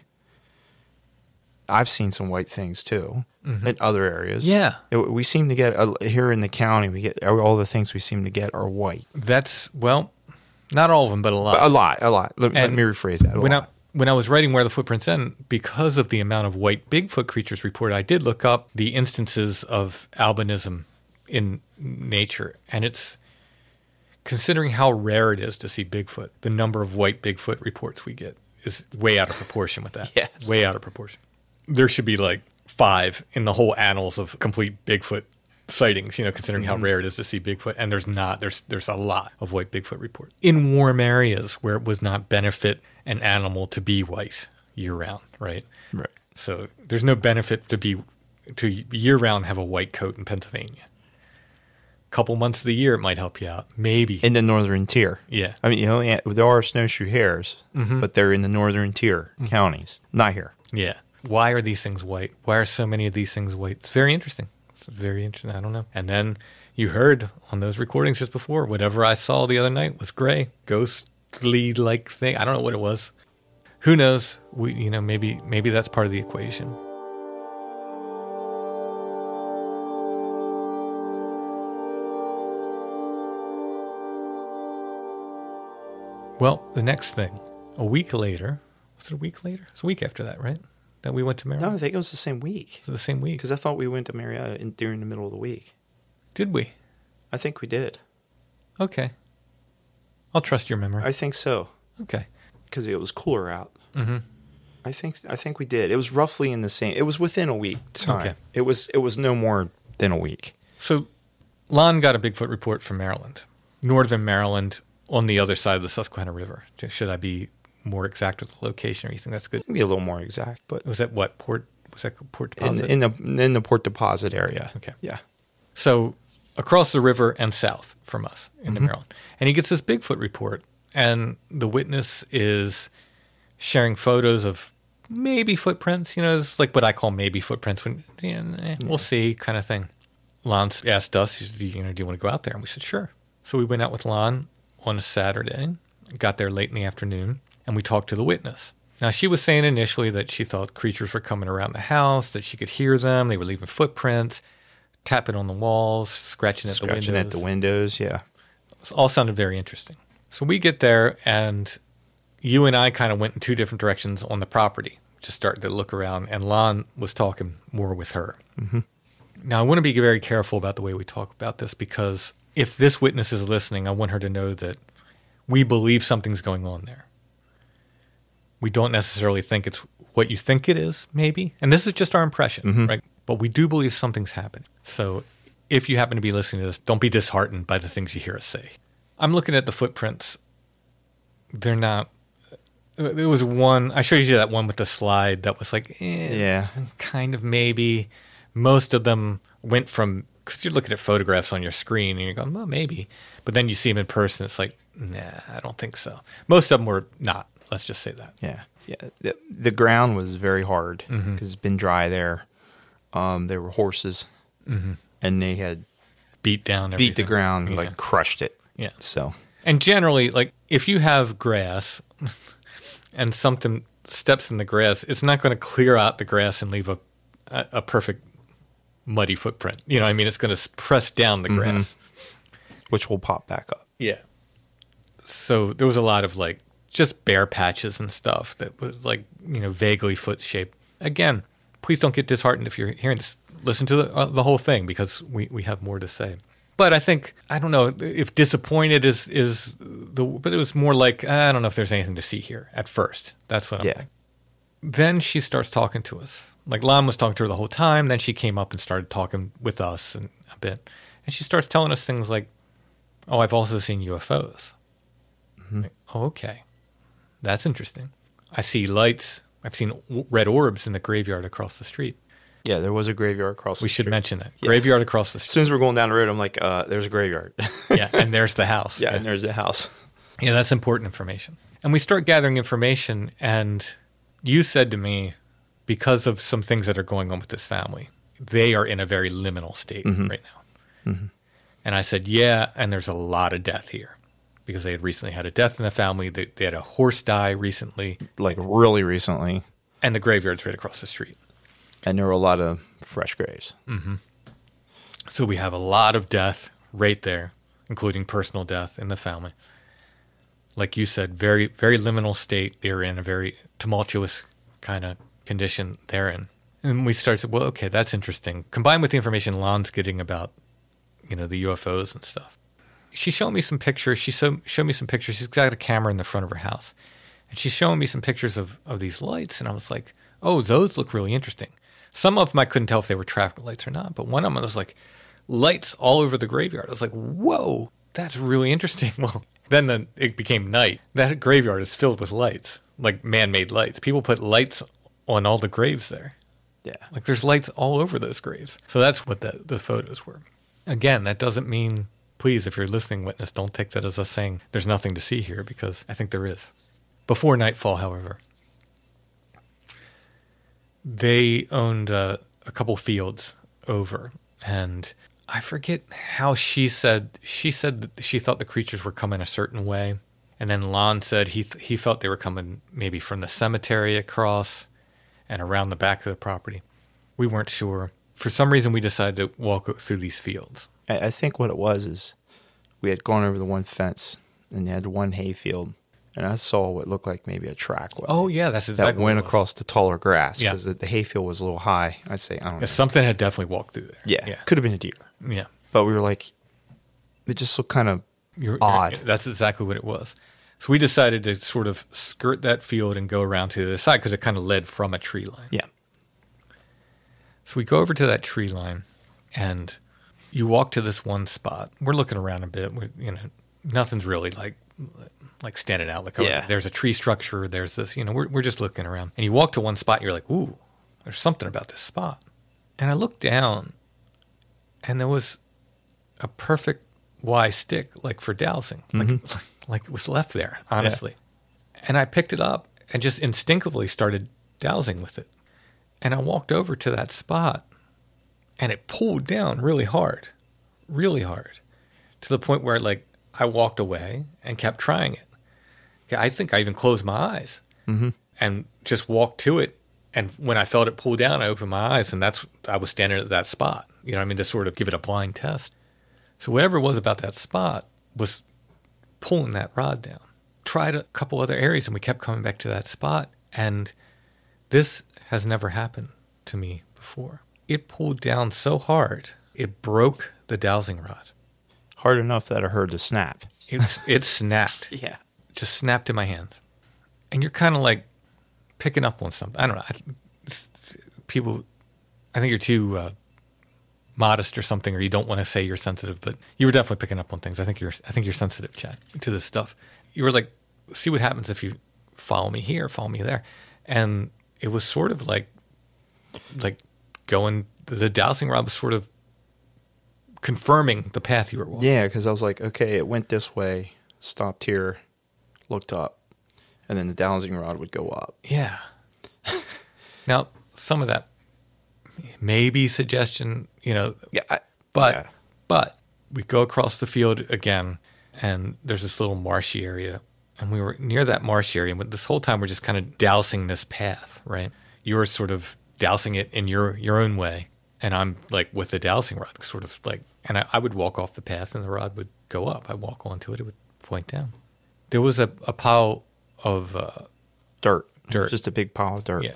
I've seen some white things too in other areas. Yeah. It- we seem to get uh, here in the county. We get all the things we seem to get are white. That's well, not all of them, but a lot. A lot, a lot. Let, let And me rephrase that. A when lot. I when I was writing Where the Footprints End, because of the amount of white Bigfoot creatures reported, I did look up the instances of albinism in nature, and it's considering how rare it is to see Bigfoot. The number of white Bigfoot reports we get is way out of proportion with that. Yes. Way out of proportion. There should be like five in the whole annals of complete Bigfoot sightings, you know, considering how rare it is to see Bigfoot. And there's not. There's there's a lot of white Bigfoot reports. In warm areas where it was not benefit an animal to be white year-round, right? Right. So there's no benefit to be to year-round have a white coat in Pennsylvania. Couple months of the year it might help you out. Maybe. in the northern tier. Yeah. I mean, you know, there are snowshoe hares, but they're in the northern tier counties, not here. Yeah. Why are these things white? Why are so many of these things white? It's very interesting. It's very interesting. I don't know. And then you heard on those recordings just before, whatever I saw the other night was gray, ghostly-like thing. I don't know what it was. Who knows? We, you know, maybe maybe that's part of the equation. Well, the next thing, a week later, was it a week later? It's a week after that, right? That we went to No, Marietta? I think it was the same week. The same week. Because I thought we went to Marietta in, during the middle of the week. Did we? I think we did. Okay. I'll trust your memory. I think so. Okay. Because it was cooler out. Mm-hmm. I think I think we did. It was roughly in the same. It was within a week time. Okay. It was it was no more than a week. So Lon got a Bigfoot report from Maryland, northern Maryland, on the other side of the Susquehanna River. Should I be more exact with the location, or you think that's good? Maybe a little more exact, but Was that what, Port Was that Port in, Deposit? in the in the Port Deposit area. Okay. Yeah. So across the river and south from us into Mm-hmm. Maryland. And he gets this Bigfoot report, and the witness is sharing photos of maybe footprints. You know, it's like what I call maybe footprints. When you know, eh, we'll see, kind of thing. Lon asked us, he said, you know, do you want to go out there? And we said, sure. So we went out with Lon on a Saturday, got there late in the afternoon, and we talked to the witness. Now, she was saying initially that she thought creatures were coming around the house, that she could hear them, they were leaving footprints, tapping on the walls, scratching at Scratching the windows. at the windows, yeah. It all sounded very interesting. So we get there, and you and I kind of went in two different directions on the property, just started to look around, and Lon was talking more with her. Mm-hmm. Now, I want to be very careful about the way we talk about this, because if this witness is listening, I want her to know that we believe something's going on there. We don't necessarily think it's what you think it is, maybe. And this is just our impression, Mm-hmm. right? But we do believe something's happening. So if you happen to be listening to this, don't be disheartened by the things you hear us say. I'm looking at the footprints. They're not... There was one... I showed you that one with the slide that was like, eh, Yeah. kind of maybe. Most of them went from... Because you're looking at photographs on your screen and you're going, well, maybe. But then you see them in person, it's like, nah, I don't think so. Most of them were not. Let's just say that. Yeah. Yeah. The, the ground was very hard because Mm-hmm. it's been dry there. Um, there were horses, Mm-hmm. and they had Beat down beat everything. the ground, Yeah. like crushed it. Yeah. So, And generally, like, if you have grass and something steps in the grass, it's not going to clear out the grass and leave a, a, a perfect muddy footprint. You know what I mean? It's going to press down the grass. which will pop back up. Yeah. So there was a lot of, like, just bare patches and stuff that was, like, you know, vaguely foot-shaped. Again, please don't get disheartened if you're hearing this. Listen to the, uh, the whole thing, because we, we have more to say. But I think, I don't know if disappointed is, is the, but it was more like, I don't know if there's anything to see here at first. That's what I'm Yeah. thinking. Then she starts talking to us. Like, Lon was talking to her the whole time. Then she came up and started talking with us and a bit. And she starts telling us things like, oh, I've also seen U F Os. Like, oh, okay. That's interesting. I see lights. I've seen w- red orbs in the graveyard across the street. Yeah, there was a graveyard across the We should street. mention that. Yeah. Graveyard across the As street. soon as we're going down the road, I'm like, uh, there's a graveyard. Yeah, and there's the house. yeah, and there's the house. Yeah, that's important information. And we start gathering information, and you said to me, because of some things that are going on with this family, they are in a very liminal state right now. Mm-hmm. And I said, yeah, and there's a lot of death here, because they had recently had a death in the family. They, they had a horse die recently, Like really recently. and the graveyard's right across the street. And there were a lot of fresh graves. So we have a lot of death right there, including personal death in the family. Like you said, very, very liminal state. They were in a very tumultuous kind of condition they're in. And we started, well, okay, that's interesting. Combined with the information Lon's getting about, you know, the U F Os and stuff. She showed me some pictures. She so, showed me some pictures. She's got a camera in the front of her house. And she's showing me some pictures of, of these lights. And I was like, oh, those look really interesting. Some of them I couldn't tell if they were traffic lights or not. But one of them was like, lights all over the graveyard. I was like, whoa, that's really interesting. Well, then the, it became night. That graveyard is filled with lights, like man-made lights. People put lights on all the graves there. Yeah. Like there's lights all over those graves. So that's what the, the photos were. Again, that doesn't mean, please, if you're listening, witness, don't take that as us saying there's nothing to see here, because I think there is. Before nightfall, however, they owned uh, a couple fields over, and I forget how she said, she said that she thought the creatures were coming a certain way. And then Lon said he th- he felt they were coming maybe from the cemetery across and around the back of the property. We weren't sure. For some reason, we decided to walk through these fields. I, I think what it was is we had gone over the one fence and they had one hayfield. And I saw what looked like maybe a trackway. Oh, yeah, that's exactly that went what it was. across the taller grass Yeah. because the, the hayfield was a little high. I'd say, I don't know. Yeah, something had definitely walked through there. Yeah, Yeah. could have been a deer. Yeah. But we were like, it just looked kind of You're, odd. You're, that's exactly what it was. So we decided to sort of skirt that field and go around to the other side because it kind of led from a tree line. Yeah. So we go over to that tree line, and you walk to this one spot. We're looking around a bit. We, you know, nothing's really like like standing out. Like, oh, Yeah. there's a tree structure. There's this. You know, we're we're just looking around. And you walk to one spot, and you're like, ooh, There's something about this spot. And I looked down, and there was a perfect Y stick, like for dowsing. Mm-hmm. Like, like it was left there, honestly. Yeah. And I picked it up and just instinctively started dowsing with it. And I walked over to that spot, and it pulled down really hard, really hard, to the point where, like, I walked away and kept trying it. I think I even closed my eyes mm-hmm. and just walked to it. And when I felt it pull down, I opened my eyes, and that's I was standing at that spot. You know what I mean? To sort of give it a blind test. So whatever it was about that spot was pulling that rod down. Tried a couple other areas, and we kept coming back to that spot. And this has never happened to me before. It pulled down so hard, it broke the dowsing rod. Hard enough that I heard the snap. It, it snapped. Yeah. Just snapped in my hands. And you're kind of like picking up on something. I don't know. I, people, I think you're too uh, modest or something, or you don't want to say you're sensitive, but you were definitely picking up on things. I think you're, I think you're sensitive, Chad, to this stuff. You were like, see what happens if you follow me here, follow me there. And it was sort of like, like going, the dowsing rod was sort of confirming the path you were walking. Yeah, because I was like, okay, it went this way, stopped here, looked up, and then the dowsing rod would go up. Yeah. Now, some of that maybe suggestion, you know, yeah, I, but yeah. but we go across the field again, and there's this little marshy area, and we were near that marshy area, but this whole time we're just kind of dousing this path, right? You were sort of dousing it in your your own way, and I'm like with the dowsing rod, sort of like, and I, I would walk off the path, and the rod would go up. I'd walk onto it, it would point down. There was a, a pile of uh, dirt, dirt, just a big pile of dirt. Yeah.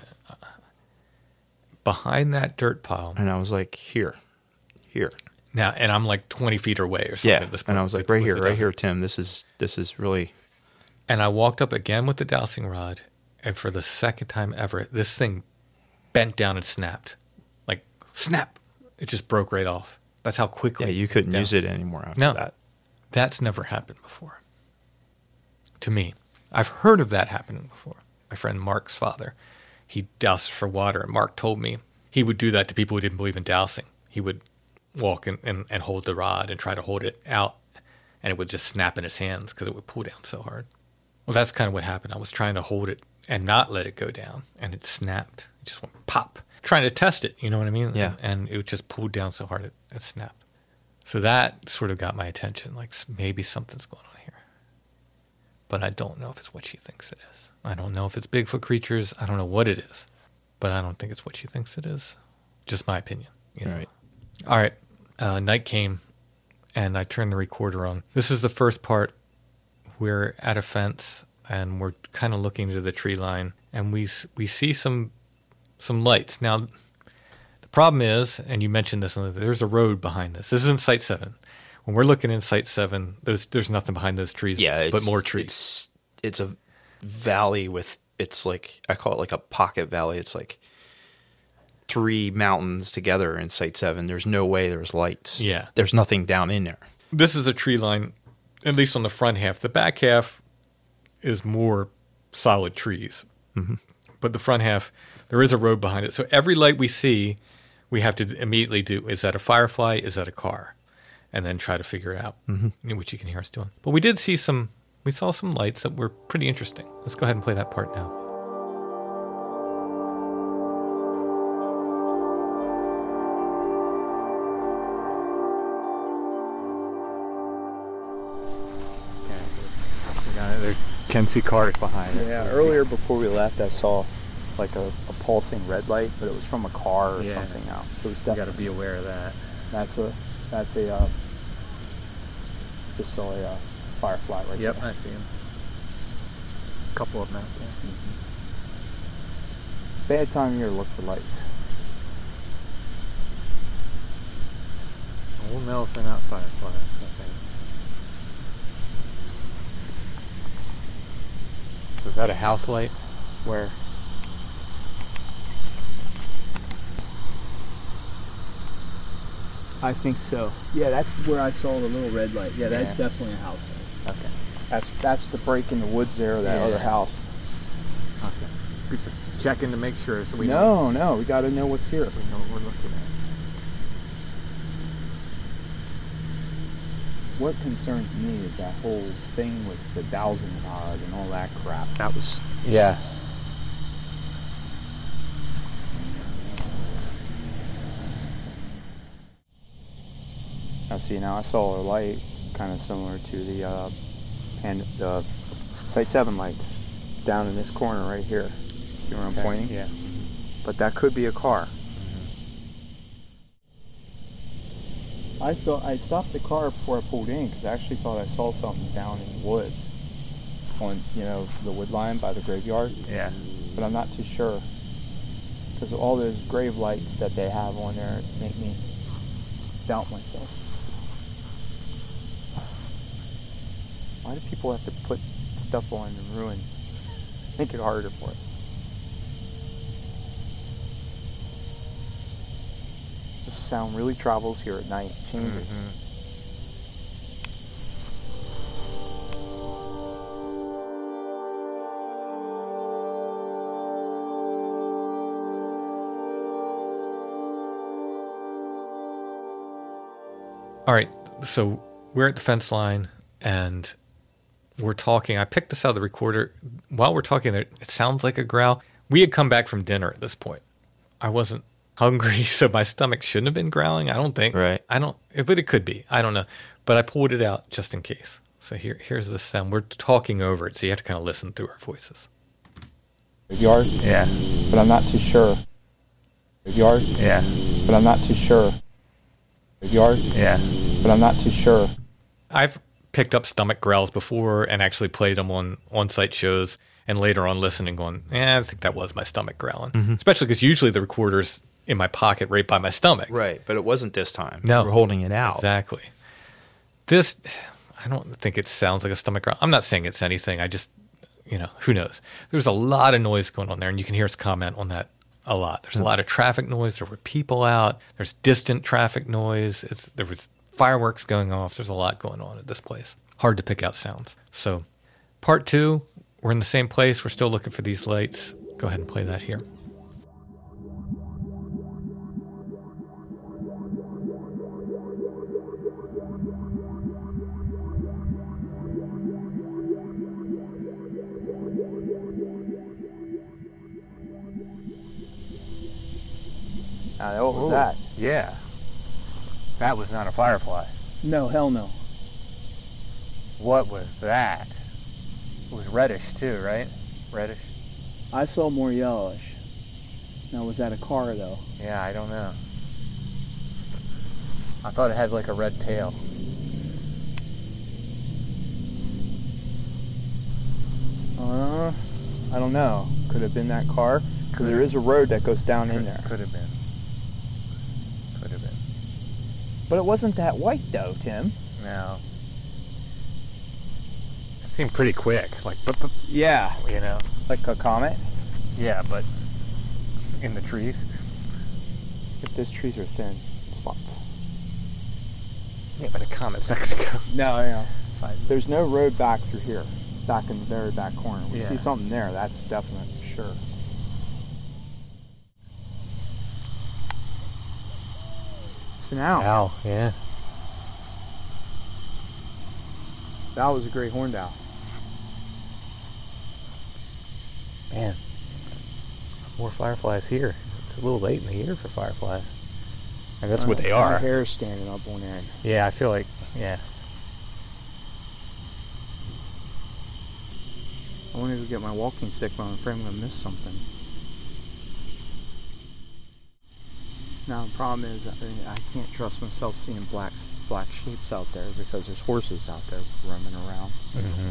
Behind that dirt pile, and I was like, here, here. Now, and I'm like twenty feet away or something. Yeah, at this point and I was like, with, right with here, the right dowsing. here, Tim. This is this is really. And I walked up again with the dowsing rod, and for the second time ever, this thing bent down and snapped, like snap. It just broke right off. That's how quickly. Yeah, you couldn't down. use it anymore after no, that. That's never happened before. To me, I've heard of that happening before. My friend Mark's father, he doused for water, and Mark told me he would do that to people who didn't believe in dowsing. He would walk and, and, and hold the rod and try to hold it out, and it would just snap in his hands because it would pull down so hard. Well, that's kind of what happened. I was trying to hold it and not let it go down, and it snapped. It just went pop. Trying to test it, you know what I mean? Yeah. And, and it just pulled down so hard it, it snapped. So that sort of got my attention, like maybe something's going on here. But I don't know if it's what she thinks it is. I don't know if it's Bigfoot creatures. I don't know what it is. But I don't think it's what she thinks it is. Just my opinion. You know? Right. All right. Uh, night came, and I turned the recorder on. This is the first part. We're at a fence, and we're kind of looking into the tree line, and we we see some some lights. Now, the problem is, and you mentioned this, there's a road behind this. This isn't Site seven. When we're looking in Site seven, there's, there's nothing behind those trees yeah, but more trees. It's, it's a valley with, it's like, I call it like a pocket valley. It's like three mountains together in Site seven. There's no way there's lights. Yeah. There's nothing down in there. This is a tree line, at least on the front half. The back half is more solid trees. Mm-hmm. But the front half, there is a road behind it. So every light we see, we have to immediately do, is that a firefly? Is that a car? And then try to figure it out, mm-hmm. which you can hear us doing. But we did see some, we saw some lights that were pretty interesting. Let's go ahead and play that part now. There's can see cars behind it. Yeah, earlier before we left, I saw like a, a pulsing red light, but it was from a car or yeah. something else. So it was You definitely. got to be aware of that. That's a that's a uh, just saw a uh, firefly right Yep, there. I see him. A couple of them out there. Mm-hmm. Bad time of year to look for lights. We'll know if they're not fireflies, I think. So is that a house light? Where? I think so. Yeah, that's where I saw the little red light. Yeah, that's Yeah. definitely a house light. Okay. That's that's the break in the woods there, that Yeah. other house. Okay. We're just checking to make sure so we No, know. no, we got to know what's here. We know what we're looking at. What concerns me is that whole thing with the dowsing rod and all that crap. That was Yeah. Now see, now I saw a light kind of similar to the uh, and the Site seven lights down in this corner right here. See where I'm Okay, pointing? yeah. But that could be a car. I thought I stopped the car before I pulled in because I actually thought I saw something down in the woods on, you know, the wood line by the graveyard. Yeah. But I'm not too sure because all those grave lights that they have on there make me doubt myself. Why do people have to put stuff on and ruin, make it harder for us? The sound really travels here at night, changes. Mm-hmm. All right, so we're at the fence line and we're talking. I picked this out of the recorder. While we're talking, there, it sounds like a growl. We had come back from dinner at this point. I wasn't hungry, so my stomach shouldn't have been growling. I don't think. Right. I don't, but it could be. I don't know. But I pulled it out just in case. So here, here's the sound. We're talking over it, so you have to kind of listen through our voices. Yard? Yeah. But I'm not too sure. Yard? Yeah. But I'm not too sure. Yard? Yeah. But I'm not too sure. I've picked up stomach growls before and actually played them on on-site shows, and later on listening going, eh, I think that was my stomach growling. Mm-hmm. Especially because usually the recorder's in my pocket right by my stomach. right, but it wasn't this time. No. We're holding it out. Exactly. This, I don't think it sounds like a stomach growl. I'm not saying it's anything. I just, you know, who knows? There's a lot of noise going on there, and you can hear us comment on that a lot. There's a lot of traffic noise. There were people out. There's distant traffic noise. It's, there was fireworks going off. There's a lot going on at this place. Hard to pick out sounds. So part two, we're in the same place. We're still looking for these lights. Go ahead and play that here. Now, what was that? Yeah. That was not a firefly. No, hell no. What was that? It was reddish too, right? Reddish? I saw more yellowish. Now, was that a car, though? Yeah, I don't know. I thought it had like a red tail. Uh, I don't know. Could have been that car. Because there is a road that goes down in there. Could have been. Could have been. But it wasn't that white, though, Tim. No. It seemed pretty quick. Like, but, but, Yeah. you know. Like a comet. Yeah, but in the trees. If those trees are thin in spots. Yeah, but a comet's not going to go. No, yeah. There's no road back through here. Back in the very back corner. We Yeah. see something there. That's definite for sure. It's an owl. Ow, yeah. That was a great horned owl. Man. More fireflies here. It's a little late in the year for fireflies. And that's what they My are. hair's standing up on end. Yeah, I feel like, yeah. I wanted to get my walking stick, but I'm afraid I'm going to miss something. Now the problem is I, I can't trust myself seeing black black shapes out there because there's horses out there roaming around. Mm-hmm.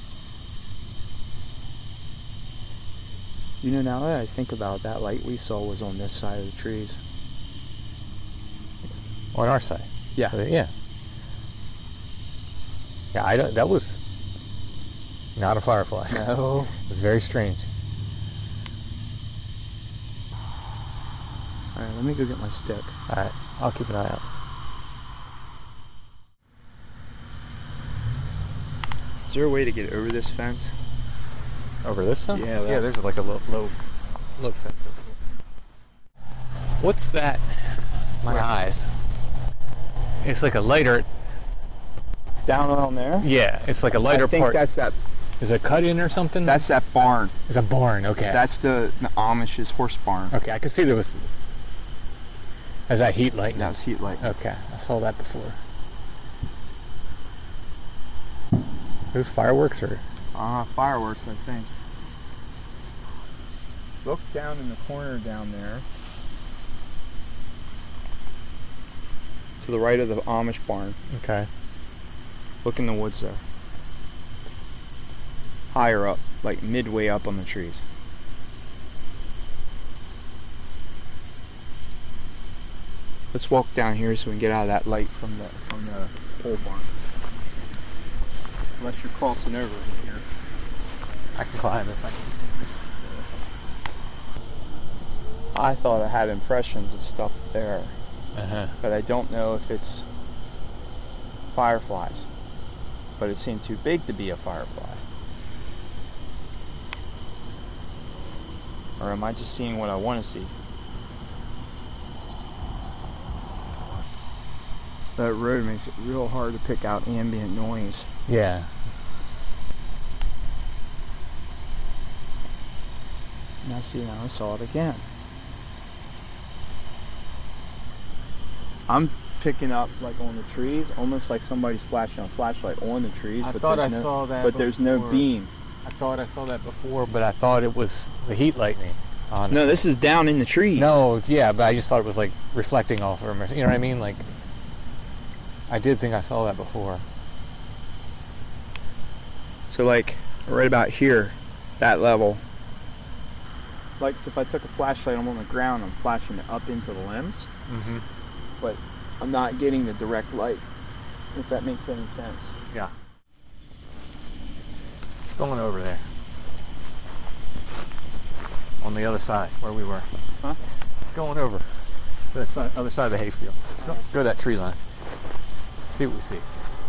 You know, now that I think about it, that light we saw was on this side of the trees. On our side. Yeah. Uh, yeah. Yeah, I don't, that was not a firefly. No. It was very strange. Alright, let me go get my stick. Alright, I'll keep an eye out. Is there a way to get over this fence? Over this one? Yeah, that- Yeah, there's like a low, low, low fence. What's that? My eyes. It's like a lighter. Down on there? Yeah, it's like a lighter I think part. that's that. Is it cut in or something? That's that barn. It's a barn. Okay. That's the, the Amish's horse barn. okay. I could see there was. Is that heat light? That was heat light. Okay, I saw that before. Those fireworks are. Ah, fireworks, I think. Look down in the corner down there. To the right of the Amish barn. Okay. Look in the woods there. Higher up, like midway up on the trees. Let's walk down here so we can get out of that light from the from the pole barn. Unless you're crossing over here. I can climb if I. I thought I had impressions of stuff there, Uh-huh. but I don't know if it's fireflies. But it seemed too big to be a firefly. Or am I just seeing what I want to see? That road makes it real hard to pick out ambient noise. Yeah. Now see, now I saw it again. I'm picking up like on the trees, almost like somebody's flashing a flashlight on the trees. I but thought I there's no, saw that But there's no before. beam. I thought I saw that before, but I thought it was the heat lightning. Honestly. No, this is down in the trees. No, yeah, but I just thought it was like reflecting off of them. You know what I mean? Like, I did think I saw that before. So like right about here, that level. Like so if I took a flashlight, I'm on the ground, I'm flashing it up into the limbs. Mm-hmm. But I'm not getting the direct light, if that makes any sense. Yeah. It's going over there. On the other side, where we were. Huh? Going over. The side, other side of the hayfield. Go, go to that tree line. See what we see.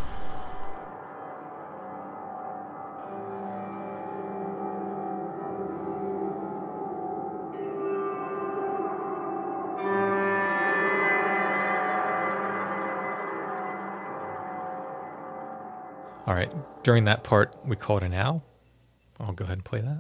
All right. During that part, we called an owl. I'll go ahead and play that.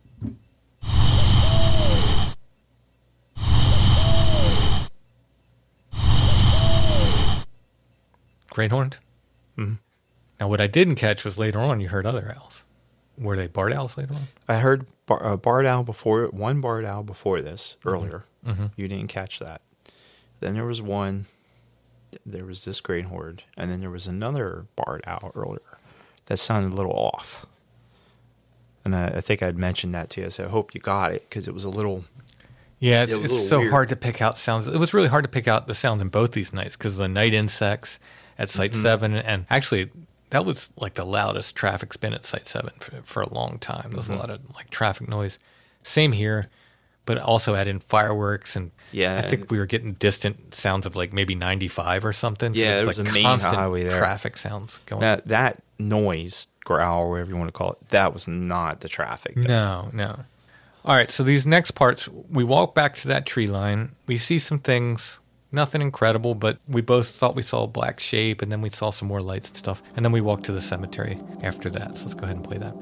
Great horned. Mm-hmm. Now, what I didn't catch was later on you heard other owls. Were they barred owls later on? I heard bar, uh, barred owl before, one barred owl before this, earlier. Mm-hmm. You didn't catch that. Then there was one, there was this great horn, and then there was another barred owl earlier that sounded a little off. And I, I think I'd mentioned that to you. I said, I hope you got it, because it was a little... Yeah, it's, it was a it's little so weird. hard to pick out sounds. It was really hard to pick out the sounds in both these nights because the night insects at Site Mhm. seven, and actually that was like the loudest traffic's been at Site seven for, for a long time. There was Mhm. a lot of like traffic noise. Same here, but also add in fireworks, and Yeah, I think and- we were getting distant sounds of like maybe ninety-five or something. So Yeah, it there was was like a main constant highway there. traffic sounds going. That, that noise, growl, whatever you want to call it, that was not the traffic. No, no. All right, so these next parts, we walk back to that tree line. We see some things, nothing incredible, but we both thought we saw a black shape, and then we saw some more lights and stuff. And then we walked to the cemetery after that. So let's go ahead and play that.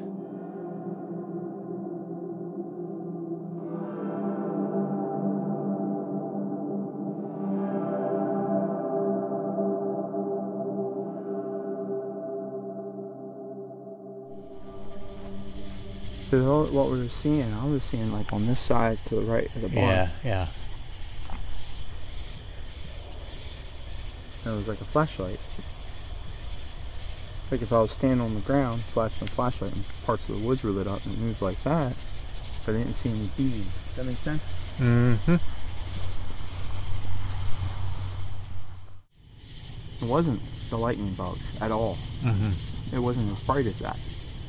So all- what we were seeing, I was seeing like on this side to the right of the barn. Yeah, yeah. And it was like a flashlight. Like if I was standing on the ground, flashing a flashlight, and parts of the woods were lit up and it moved like that, but I didn't see any beam. Does that make sense? Mm-hmm. It wasn't the lightning bug at all. Mm-hmm. It wasn't as bright as that.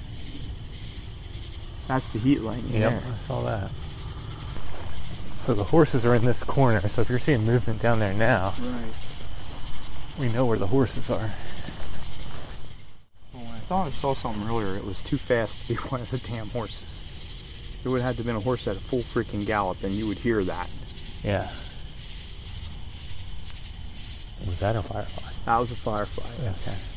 That's the heat lightning Yep, there. I saw that. So the horses are in this corner, so if you're seeing movement down there now, Right. we know where the horses are. Well, when I thought I saw something earlier, it was too fast to be one of the damn horses. It would have had to have been a horse at a full freaking gallop, and you would hear that. Yeah. Was that a firefly? That was a firefly. Yes. Okay.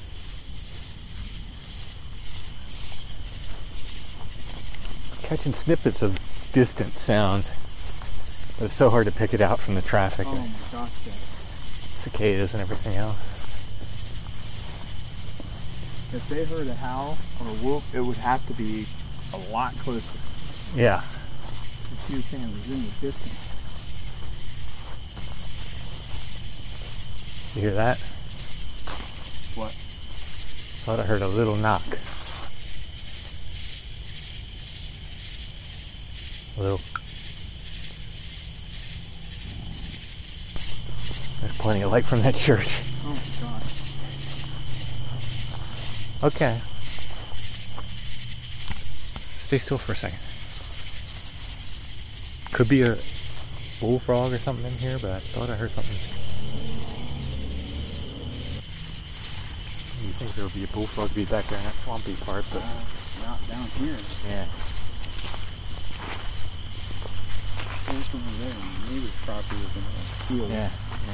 Catching snippets of distant sound. But it's so hard to pick it out from the traffic. Oh my gosh, yeah. Cicadas and everything else. If they heard a howl or a whoop, it would have to be a lot closer. Yeah. She was saying it was in the distance. You hear that? What? Thought I heard a little knock. A little. There's plenty of light from that church. Oh my gosh. Okay. Stay still for a second. Could be a bullfrog or something in here, but I thought I heard something. You think there would be a bullfrog be back there in that swampy part, but Uh, not down here. yeah. This one over there, and the neighbor's property was in a field. Yeah.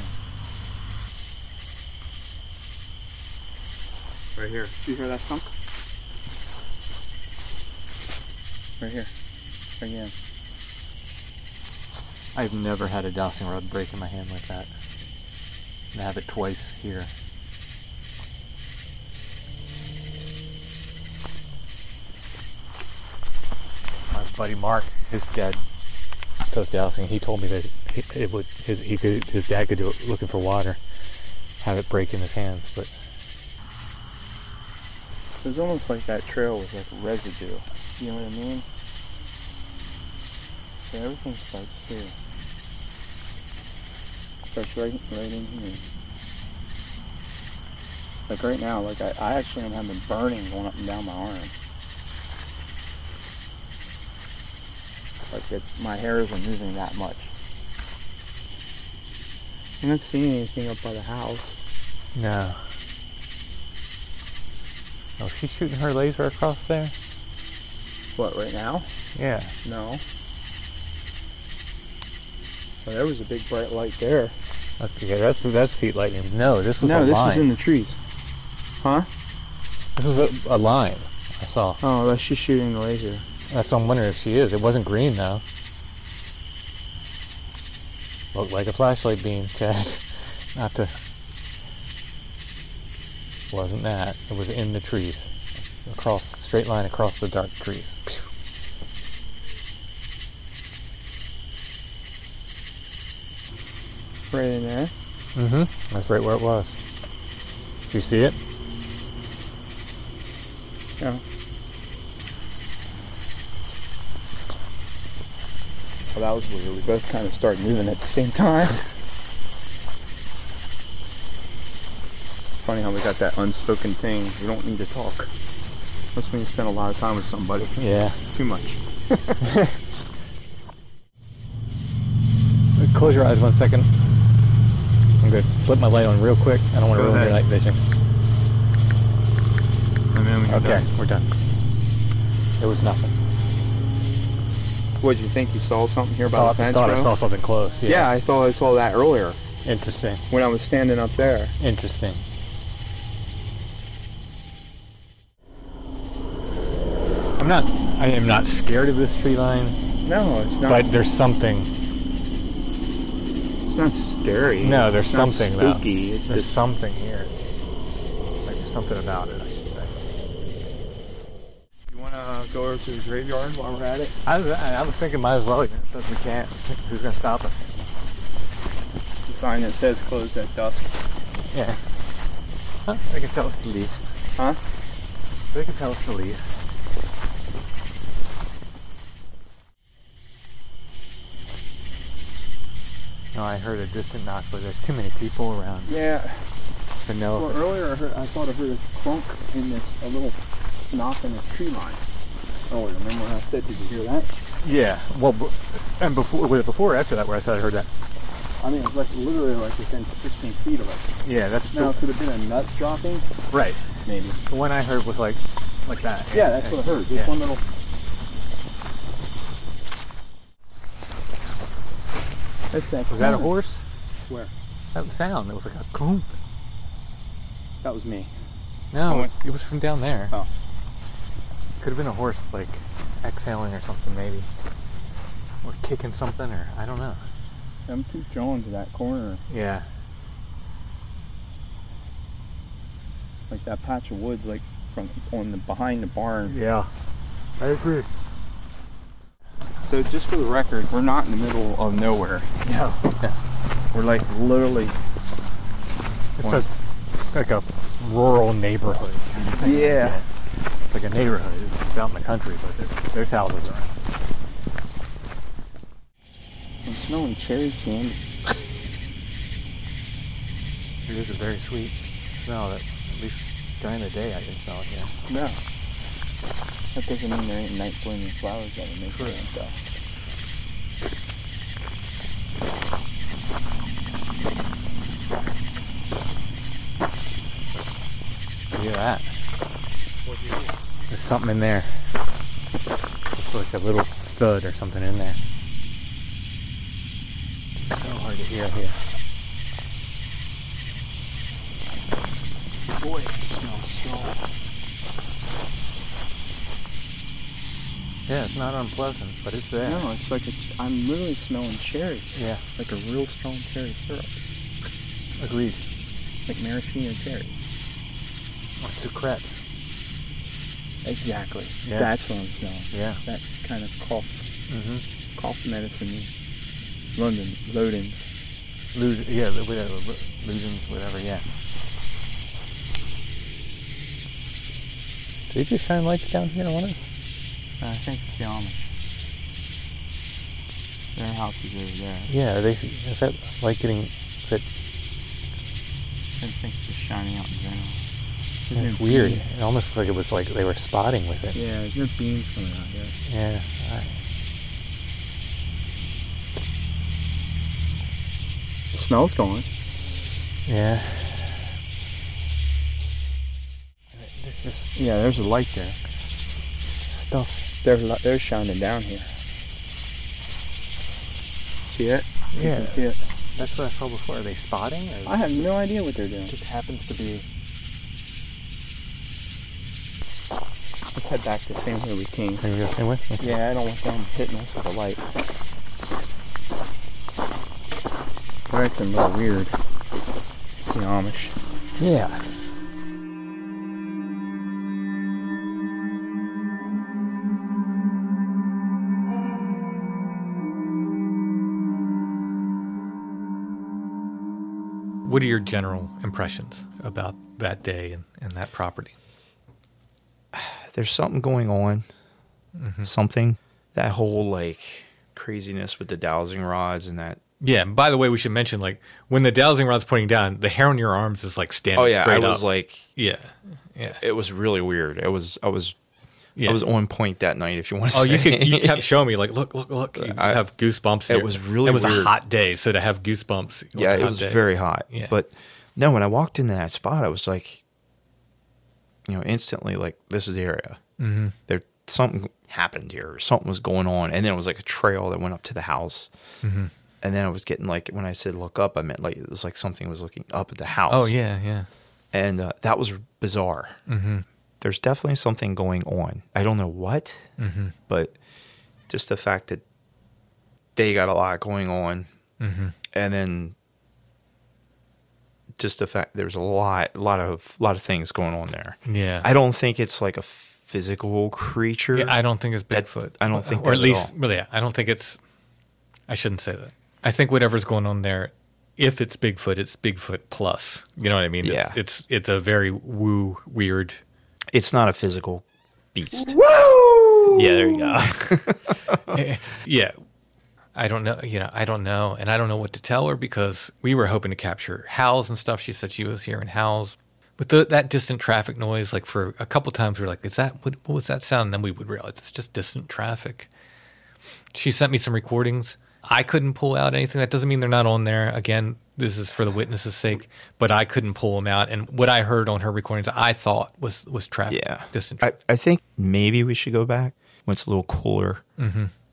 Right here. Do you hear that thunk? Right here. Again. I've never had a dowsing rod break in my hand like that. And I have it twice here. My buddy Mark, his dad does dowsing. He told me that it, it would his he could his dad could do it looking for water, have it break in his hands, but It was almost like that trail was like residue. You know what I mean? So everything starts here. Starts right, right in here. Like right now, like I, I actually am having burning going up and down my arm. Like it's, my hairs are moving that much. I'm not seeing anything up by the house. no. Oh, she's shooting her laser across there? What, right now? Yeah. No. Well, there was a big bright light there. Okay, that's that's heat lightning. No, this was no, a this line. was in the trees. Huh? This was a, a line I saw. Oh, that's she's shooting the laser. That's what I'm wondering if she is. It wasn't green though. Looked like a flashlight beam, Chad. Not to. Wasn't that. It was in the trees. Across, straight line across the dark trees. Right in there. Mm-hmm. That's right where it was. Do you see it? Yeah. Well, that was weird. We both kind of started moving at the same time. Funny how we got that unspoken thing. We don't need to talk. That's when you spend a lot of time with somebody. Yeah. Too much. Close your eyes one second. I'm going to flip my light on real quick. I don't want to Go ruin your ahead. night vision. Okay, done. we're done. There was nothing. What did you think? You saw something here by Thought, the fence? thought I row? saw something close. Yeah. Yeah, I thought I saw that earlier Interesting. when I was standing up there. Interesting. I'm not. I am not scared of this tree line, No, it's not. but there's something. It's not scary. No, there's It's not something though. spooky. It's There's just something here. Like there's something about it, I should say. You want to go over to the graveyard while we're at it? I was, I was thinking, might as well, because we can't. Who's gonna stop us? The sign that says closed at dusk. Yeah. Huh? They can tell us to leave. Huh? They can tell us to leave. No, I heard a distant knock, but there's too many people around Yeah. to know. Well, if it's- earlier I, heard, I thought I heard a clunk in this, a little knock in this tree line. Oh, remember when I said, did you hear that? Yeah. Well, b- and before, was it before or after that where I said I heard that? I mean, it was like literally like within fifteen feet of us. Yeah, that's Now, it could have been a nut dropping, right. maybe. The one I heard was like, like that. Yeah, that's what I heard. Just Yeah. one little. That's that. Was that a horse? Where? That sound. It was like a clunk. That was me. No, went- it was from down there. Oh. Could have been a horse, like, exhaling or something, maybe. Or kicking something, or I don't know. I'm too drawn to that corner. Yeah. Like that patch of woods, like from on the behind the barn. Yeah. I agree. So just for the record, we're not in the middle of nowhere. No. Yeah. We're like literally. It's a, like a rural neighborhood. kind of thing. Yeah. It's like a neighborhood. It's out in the country, but there, there's houses around. I'm smelling cherry candy. It is a very sweet smell that, at least during the day, I can smell it, yeah. No. That doesn't mean there ain't night blooming flowers that would make True. it though. Look at that. There's something in there. It's like a little thud or something in there. It's so hard to hear here. Boy, it smells strong. Yeah, it's not unpleasant, but it's there. No, it's like a, I'm literally smelling cherries. Yeah. Like a real strong cherry syrup. Agreed. Like maraschino cherry. Or sucrets. Exactly. Yeah. That's what I'm smelling. Yeah. That kind of cough, Mm-hmm. cough medicine. London, loading. Lud- yeah, whatever. Ludens, whatever, yeah. Did they just shine lights down here on us? I think it's the Amish. Their house is over there. Yeah, are they, is that light getting, is that, I think it's just shining out in general. There's that's no weird. beam. It almost looks like it was like they were spotting with it. Yeah, there's no beams coming out here. Yeah. I, The smell's gone. yeah. There's just Yeah, there's a light there. stuff. They're, li- they're shining down here. See it? You Yeah. can see it. That's what I saw before. Are they spotting? Or I have no idea what they're doing. it just happens to be. Let's head back the same way we came. Can we go the same way? Okay. Yeah, I don't want them hitting us with a light. They're acting a little weird. The Amish. Yeah. What are your general impressions about that day and, and that property? There's something going on. Mm-hmm. Something. That whole like craziness with the dowsing rods and that. Yeah, and by the way, we should mention, like, when the dowsing rod's pointing down, the hair on your arms is, like, standing Oh yeah, I straight was up. like, Yeah, yeah. it was really weird. It was, I was, yeah. I was on point that night. If you want to Oh, say. you could, you kept showing me, like, look, look, look. You I- have goosebumps. it here. was really It was weird. a hot day, so to have goosebumps. on Yeah, a it hot was day. very hot. Yeah. But no, when I walked into that spot, I was like, you know, instantly like, this is the area. Mm-hmm. There, something happened here. Something was going on, and then it was like a trail that went up to the house. Mm-hmm. And then I was getting like, when I said look up, I meant like it was like something was looking up at the house. Oh, yeah, yeah. And uh, that was bizarre. Mm-hmm. There's definitely something going on. I don't know what, Mm-hmm. but just the fact that they got a lot going on, Mm-hmm. and then just the fact there's a lot, a lot of, lot of things going on there. Yeah. I don't think it's like a physical creature. Yeah, I don't think it's That- Bigfoot. I don't think or that at at least, all. well, yeah, I don't think it's. I shouldn't say that. I think whatever's going on there, if it's Bigfoot, it's Bigfoot plus. You know what I mean? Yeah. It's it's, it's a very woo weird. It's not a physical beast. Woo! Yeah, there you go. Yeah, I don't know. You know, I don't know, and I don't know what to tell her because we were hoping to capture howls and stuff. She said she was hearing howls. With the, that distant traffic noise, like for a couple times, we were like, "Is that what, what was that sound?" And then we would realize it's just distant traffic. She sent me some recordings. I couldn't pull out anything. That doesn't mean they're not on there. Again, this is for the witness' sake, but I couldn't pull them out. And what I heard on her recordings, I thought was was traffic. Yeah. distant I, traffic. I think maybe we should go back when it's a little cooler Mm-hmm.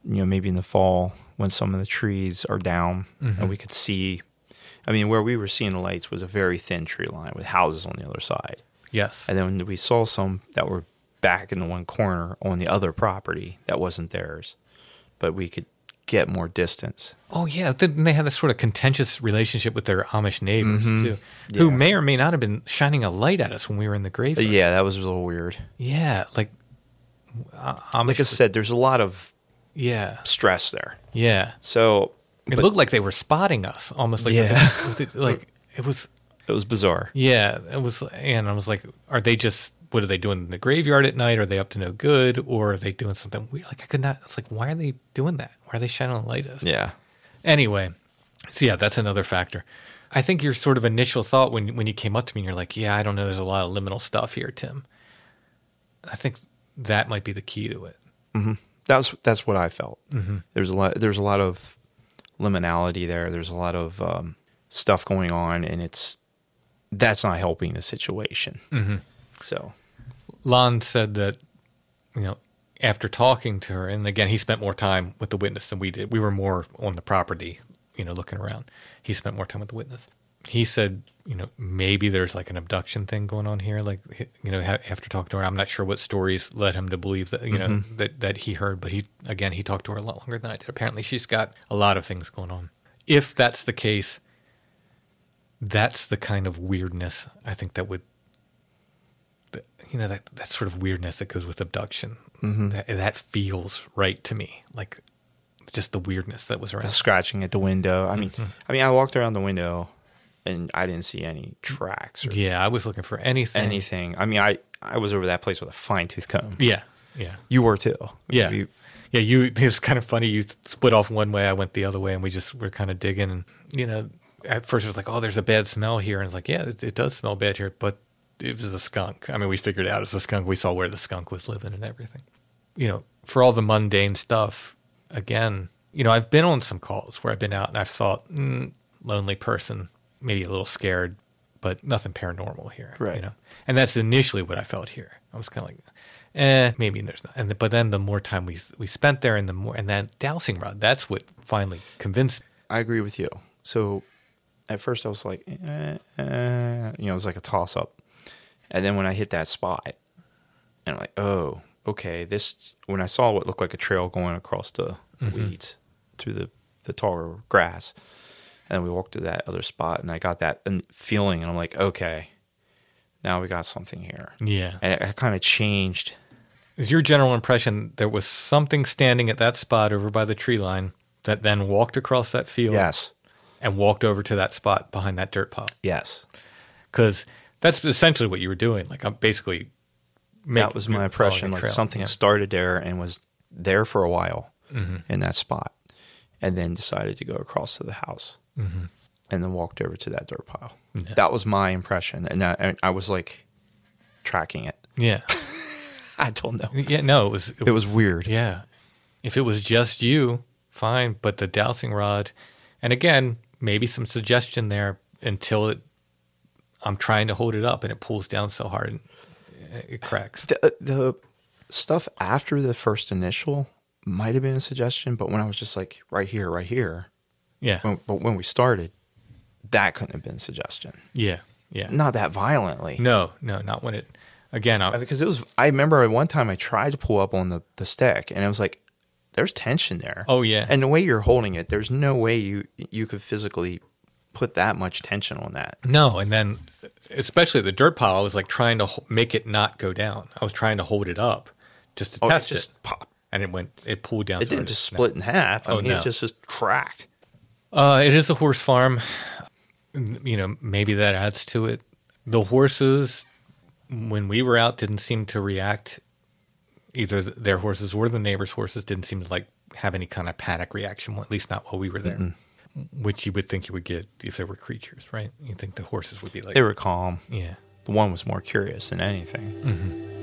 you know, maybe in the fall when some of the trees are down Mm-hmm. and we could see. I mean, where we were seeing the lights was a very thin tree line with houses on the other side. Yes. And then we saw some that were back in the one corner on the other property that wasn't theirs, but we could get more distance. Oh, yeah. Then they had this sort of contentious relationship with their Amish neighbors, Mhm. too, who Yeah. may or may not have been shining a light at us when we were in the But graveyard. yeah, that was a little weird. Yeah. Like, uh, Amish, Like I said, there's a lot of yeah. stress there. Yeah. So It but looked like they were spotting us, almost like, Yeah. like it was, it was bizarre. yeah, it was, and I was like, are they just, what are they doing in the graveyard at night? Are they up to no good? Or are they doing something weird? Like, I could not, it's like, why are they doing that? Why are they shining a light at us? Yeah. Anyway, so yeah, that's another factor. I think your sort of initial thought when when you came up to me and you're like, yeah, I don't know, there's a lot of liminal stuff here, Tim. I think that might be the key to it. Mm-hmm. That's that's what I felt. Mm-hmm. There's a lot. There's a lot of liminality there. There's a lot of um, stuff going on, and it's that's not helping the situation. Mm-hmm. So, Lon said that, you know, after talking to her, and again, he spent more time with the witness than we did. We were more on the property, you know, looking around. He spent more time with the witness. He said, you know, maybe there's like an abduction thing going on here. Like, you know, ha- after talking to her, I'm not sure what stories led him to believe that, you know, Mm-hmm. that, that he heard. But he, again, he talked to her a lot longer than I did. Apparently, she's got a lot of things going on. If that's the case, that's the kind of weirdness I think that would, that, you know, that, that sort of weirdness that goes with abduction. Mm-hmm. That, that feels right to me. Like, just the weirdness that was around. the scratching at the window. I mean, Mm-hmm. I mean, I walked around the window, and I didn't see any tracks or Yeah, I was looking for anything. anything. I mean, I I was over that place with a fine tooth comb. Yeah, yeah, You were too. yeah, You- yeah. You, it was kind of funny. You split off one way, I went the other way, and we just were kind of digging. And you know, at first it was like, "Oh, there's a bad smell here," and it's like, "Yeah, it, it does smell bad here," but it was a skunk. I mean, we figured it out it's a skunk. We saw where the skunk was living and everything. You know, for all the mundane stuff, again, you know, I've been on some calls where I've been out and I've thought, mm, lonely person, maybe a little scared, but nothing paranormal here. Right. You know, and that's initially what I felt here. I was kind of like, eh, maybe there's not. And but then the more time we we spent there, and the more, and that dowsing rod, that's what finally convinced me. I agree with you. So at first I was like, eh, eh, you know, it was like a toss up. And then when I hit that spot, and I'm like, oh, okay, this, when I saw what looked like a trail going across the Mm-hmm. weeds through the, the taller grass, and then we walked to that other spot, and I got that feeling, and I'm like, okay, now we got something here. Yeah. And it, it kind of changed. Is your general impression there was something standing at that spot over by the tree line that then walked across that field? Yes. And walked over to that spot behind that dirt pile? Yes. Because that's essentially what you were doing. Like, I'm basically making, That was my impression. Like something yeah. started there and was there for a while Mm-hmm. in that spot, and then decided to go across to the house, Mm-hmm. and then walked over to that dirt pile. Yeah. That was my impression, and I, and I was like tracking it. Yeah. I don't know. Yeah, no, it was... It, It was weird. Yeah. If it was just you, fine. But the dowsing rod, and again, maybe some suggestion there until it, I'm trying to hold it up and it pulls down so hard and it cracks. The, the stuff after the first initial might have been a suggestion, but when I was just like right here, right here, Yeah. when, but when we started, that couldn't have been suggestion. Yeah. Yeah. Not that violently. No, no, not when it, again, I, Because it was, I remember at one time I tried to pull up on the, the stick, and it was like, there's tension there. Oh, yeah. And the way you're holding it, there's no way you you could physically put that much tension on that. no. And then, especially the dirt pile, I was like trying to ho- make it not go down. I was trying to hold it up just to Oh, test it just it. pop. And it went, it pulled down. It so didn't just no. split in half. I Oh, mean, no. it just, just cracked. Uh, it is a horse farm. You know, maybe that adds to it. The horses, when we were out, didn't seem to react. Either their horses or the neighbors' horses didn't seem to like have any kind of panic reaction. Well, at least not while we were there, mm-hmm. which you would think you would get if there were creatures, right? You think the horses would be like, They were calm. yeah, The one was more curious than anything. mm-hmm.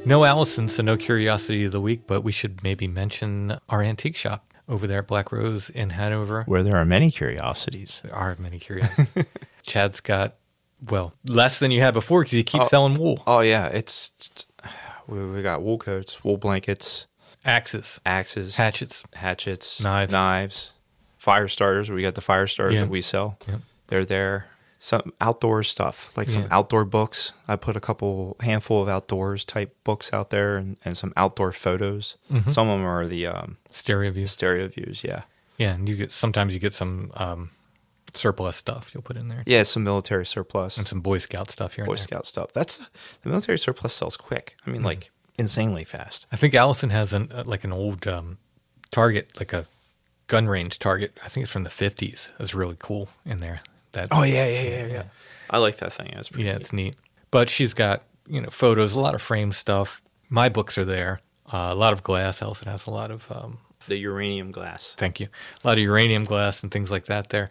No Allison, so no curiosity of the week, but we should maybe mention our antique shop over there at Black Rose in Hanover. Where there are many curiosities. There are many curiosities. Chad's got, well, less than you had before because you keep oh, selling wool. Oh, yeah. It's we, we got wool coats, wool blankets. Axes. Axes. Hatchets. Hatchets. Knives. Knives. Fire starters. We got the fire starters Yeah. that we sell. Yep. They're there. Some outdoor stuff, like some Yeah. outdoor books. I put a couple, handful of outdoors type books out there and, and some outdoor photos. Mhm. Some of them are the um, Stereo views. stereo views, yeah. Yeah, and you get sometimes you get some um, surplus stuff you'll put in there. Yeah, some military surplus. And some Boy Scout stuff here. and Boy there. Scout stuff. That's the military surplus sells quick. I mean, Mhm. like insanely fast. I think Allison has an uh, like an old um, target, like a gun range target. I think it's from the fifties. It's really cool in there. That Oh yeah, yeah, yeah, yeah. I like that thing. It's pretty yeah, neat. it's neat. But she's got you know photos, a lot of frame stuff. My books are there. Uh, a lot of glass. Allison has a lot of. Um, The uranium glass. Thank you. A lot of uranium glass and things like that there.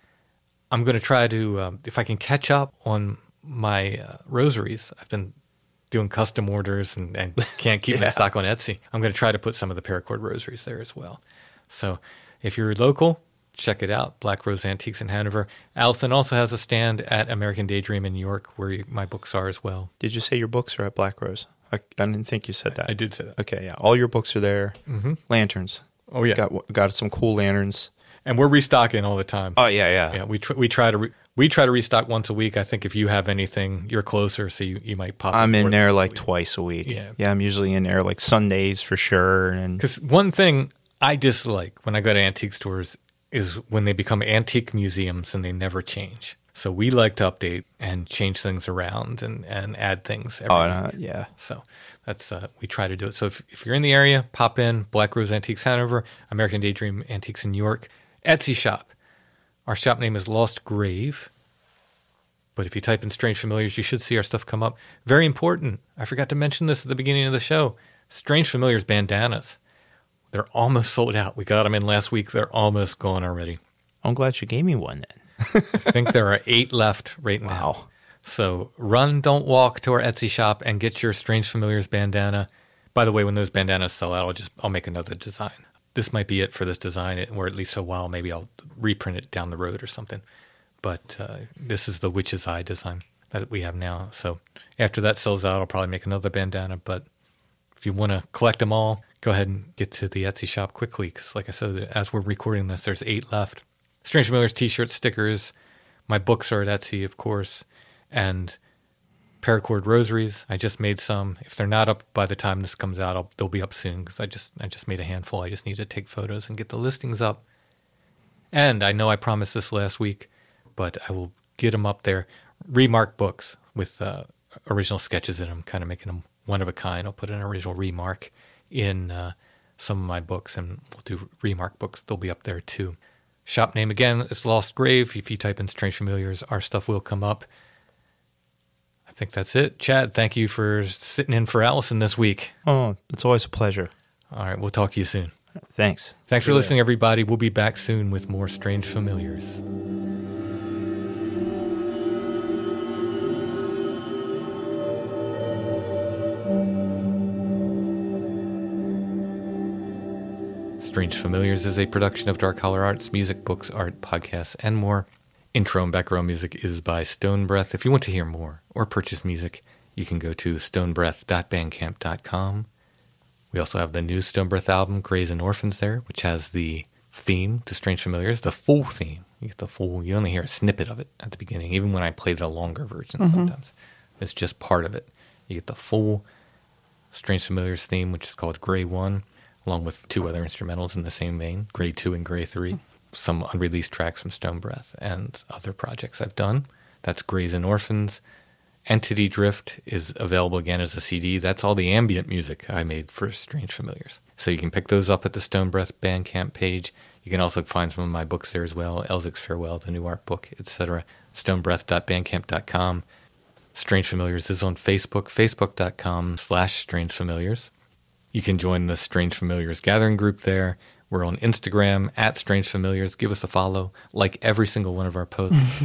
I'm going to try to, um, if I can catch up on my uh, rosaries. I've been doing custom orders and, and can't keep Yeah. my stock on Etsy. I'm going to try to put some of the paracord rosaries there as well. So if you're local, check it out. Black Rose Antiques in Hanover. Allison also has a stand at American Daydream in New York where you, my books are as well. Did you say your books are at Black Rose? I, I didn't think you said that. I did say that. Okay, yeah. All your books are there. Mm-hmm. Lanterns. Oh, yeah. Got got some cool lanterns. And we're restocking all the time. Oh yeah, yeah. Yeah, we tr- we try to re- we try to restock once a week. I think if you have anything, you're closer, so you, you might pop. I'm in more there than like we- twice a week. Yeah. yeah. I'm usually in there like Sundays for sure. And Because one thing I dislike when I go to antique stores is when they become antique museums and they never change. So we like to update and change things around and, and add things. Every oh week. no, yeah, So that's uh, we try to do it. So if, if you're in the area, pop in Black Rose Antiques Hanover, American Daydream Antiques in New York, Etsy shop. Our shop name is Lost Grave. But if you type in Strange Familiars, you should see our stuff come up. Very important. I forgot to mention this at the beginning of the show. Strange Familiars bandanas. They're almost sold out. We got them in last week. They're almost gone already. I'm glad you gave me one then. I think there are eight left right now. Wow. So run, don't walk to our Etsy shop and get your Strange Familiars bandana. By the way, when those bandanas sell out, I'll just I'll make another design. This might be it for this design, or at least a while. Maybe I'll reprint it down the road or something. But uh, this is the Witch's Eye design that we have now. So after that sells out, I'll probably make another bandana. But if you want to collect them all, go ahead and get to the Etsy shop quickly. Because like I said, as we're recording this, there's eight left. Strange Familiars t-shirts, stickers. My books are at Etsy, of course. And paracord rosaries. I just made some. If they're not up by the time this comes out, I'll, they'll be up soon because I just I just made a handful. I just need to take photos and get the listings up. And I know I promised this last week, but I will get them up there. Remark books with uh, original sketches in them, kind of making them one of a kind. I'll put an original remark in uh, some of my books, and we'll do remark books. They'll be up there too. Shop name again is Lost Grave. If you type in Strange Familiars, our stuff will come up. I think that's it. Chad, thank you for sitting in for Allison this week. Oh, it's always a pleasure. All right, we'll talk to you soon. Thanks. Thanks for listening, everybody. We'll be back soon with more Strange Familiars. Strange Familiars is a production of Dark Holler Arts, music, books, art, podcasts, and more. Intro and background music is by Stone Breath. If you want to hear more or purchase music, you can go to stone breath dot bandcamp dot com. We also have the new Stone Breath album, Grays and Orphans, there, which has the theme to Strange Familiars, the full theme. You get the full, you only hear a snippet of it at the beginning, even when I play the longer version Mhm. sometimes. It's just part of it. You get the full Strange Familiars theme, which is called Gray one, along with two other instrumentals in the same vein, Gray two and Gray three. Some unreleased tracks from Stone Breath and other projects I've done. That's Grays and Orphans. Entity Drift is available again as a C D. That's all the ambient music I made for Strange Familiars. So you can pick those up at the Stone Breath Bandcamp page. You can also find some of my books there as well, Elzic's Farewell, the new art book, et cetera. stone breath dot bandcamp dot com. Strange Familiars is on Facebook, facebook dot com slash Strange Familiars. You can join the Strange Familiars gathering group there. We're on Instagram, at Strange Familiars. Give us a follow. Like every single one of our posts.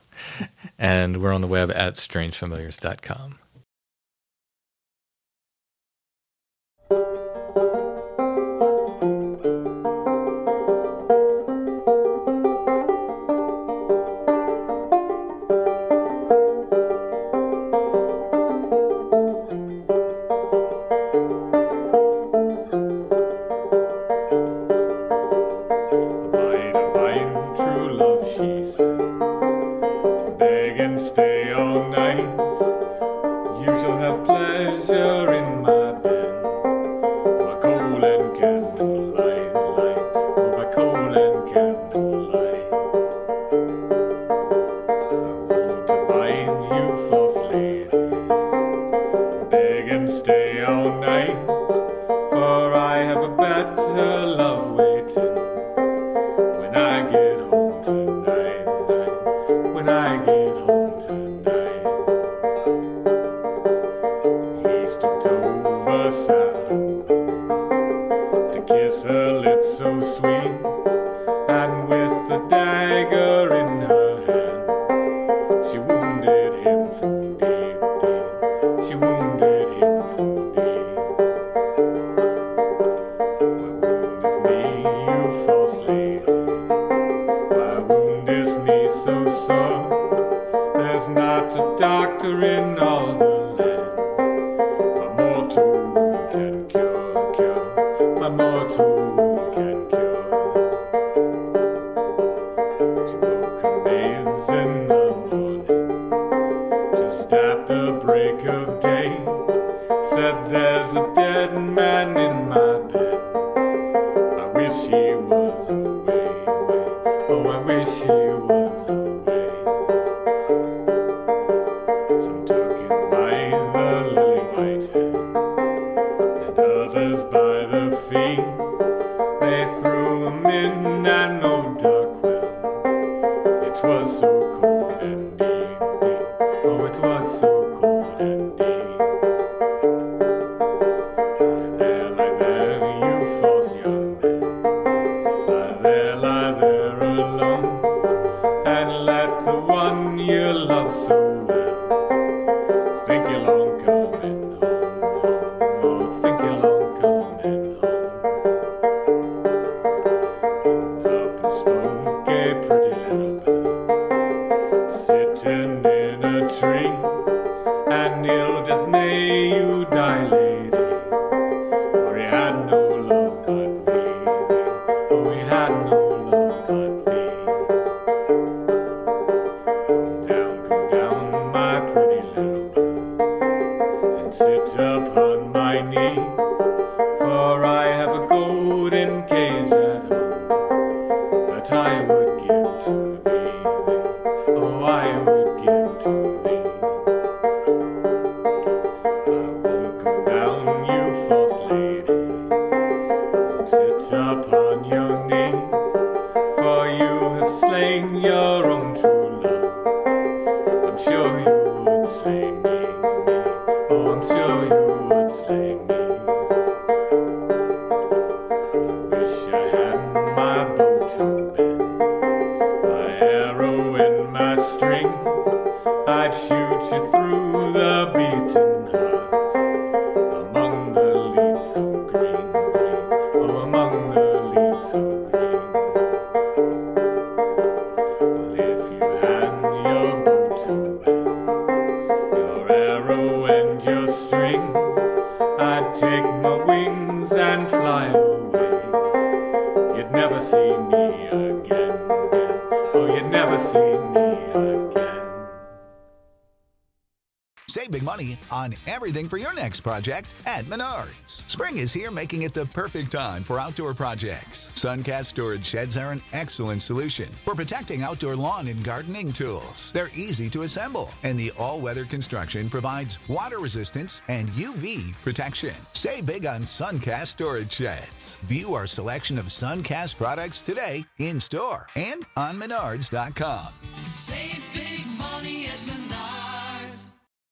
And we're on the web at strange familiars dot com. pleasure in my bed. My coal and candlelight, light. Oh, my coal and candlelight. I want to bind you, false lady, beg and stay all night, for I have a better love waiting when I get home tonight, night. When I get home tonight. He stooped over Saddlebag to kiss her lips so sweet, and with the dagger in her hand, she wounded him full deep, deep. She wounded him full deep. Why woundeth me, you false lady? Why woundeth me so sore? There's not a doctor in all the land my mortal wound can cure, cure. My mortal wound can cure. She woke her maids in the morning, just at the break of day, said there's a dead man in my bed. I wish he was away, away. Oh, I wish he was away. Some took him by the lily white hand, and others by the feet. They threw him in an old dark well. It was so cold and deep, deep. Oh, it was so cold and deep. Lie there, lie there, you false young man. Lie there, lie there alone, and let the one you love so well think you're long coming home, home. Oh, think you're long coming home. And up in smoke a pretty little bird, sitting in a tree, and ill death may you die, lady, for he had no love but thee, thee. Oh, he had no love but thee. Come down, come down, my pretty little bird, and sit upon my knee, for I have a golden cage at home that I would give to thee, thee. Oh, I would give to thee. I won't come down, you false lady, won't sit upon your knee, for you have slain your own true love. I'm sure you would slay me, me. Oh, I'm sure you would slay me. I wish I had my bow to bend, my arrow and my string. I'd shoot you through the beaten heart, among the leaves so green, green. Oh, among the leaves so green. Well, if you had your bow to bend, your arrow and your string, I'd take my wings and fly away. You'd never see me again, again. Oh, you'd never see me again. Save big money on everything for your next project at Menards. Spring is here, making it the perfect time for outdoor projects. Suncast storage sheds are an excellent solution for protecting outdoor lawn and gardening tools. They're easy to assemble, and the all-weather construction provides water resistance and U V protection. Save big on Suncast storage sheds. View our selection of Suncast products today in store and on menards dot com. Save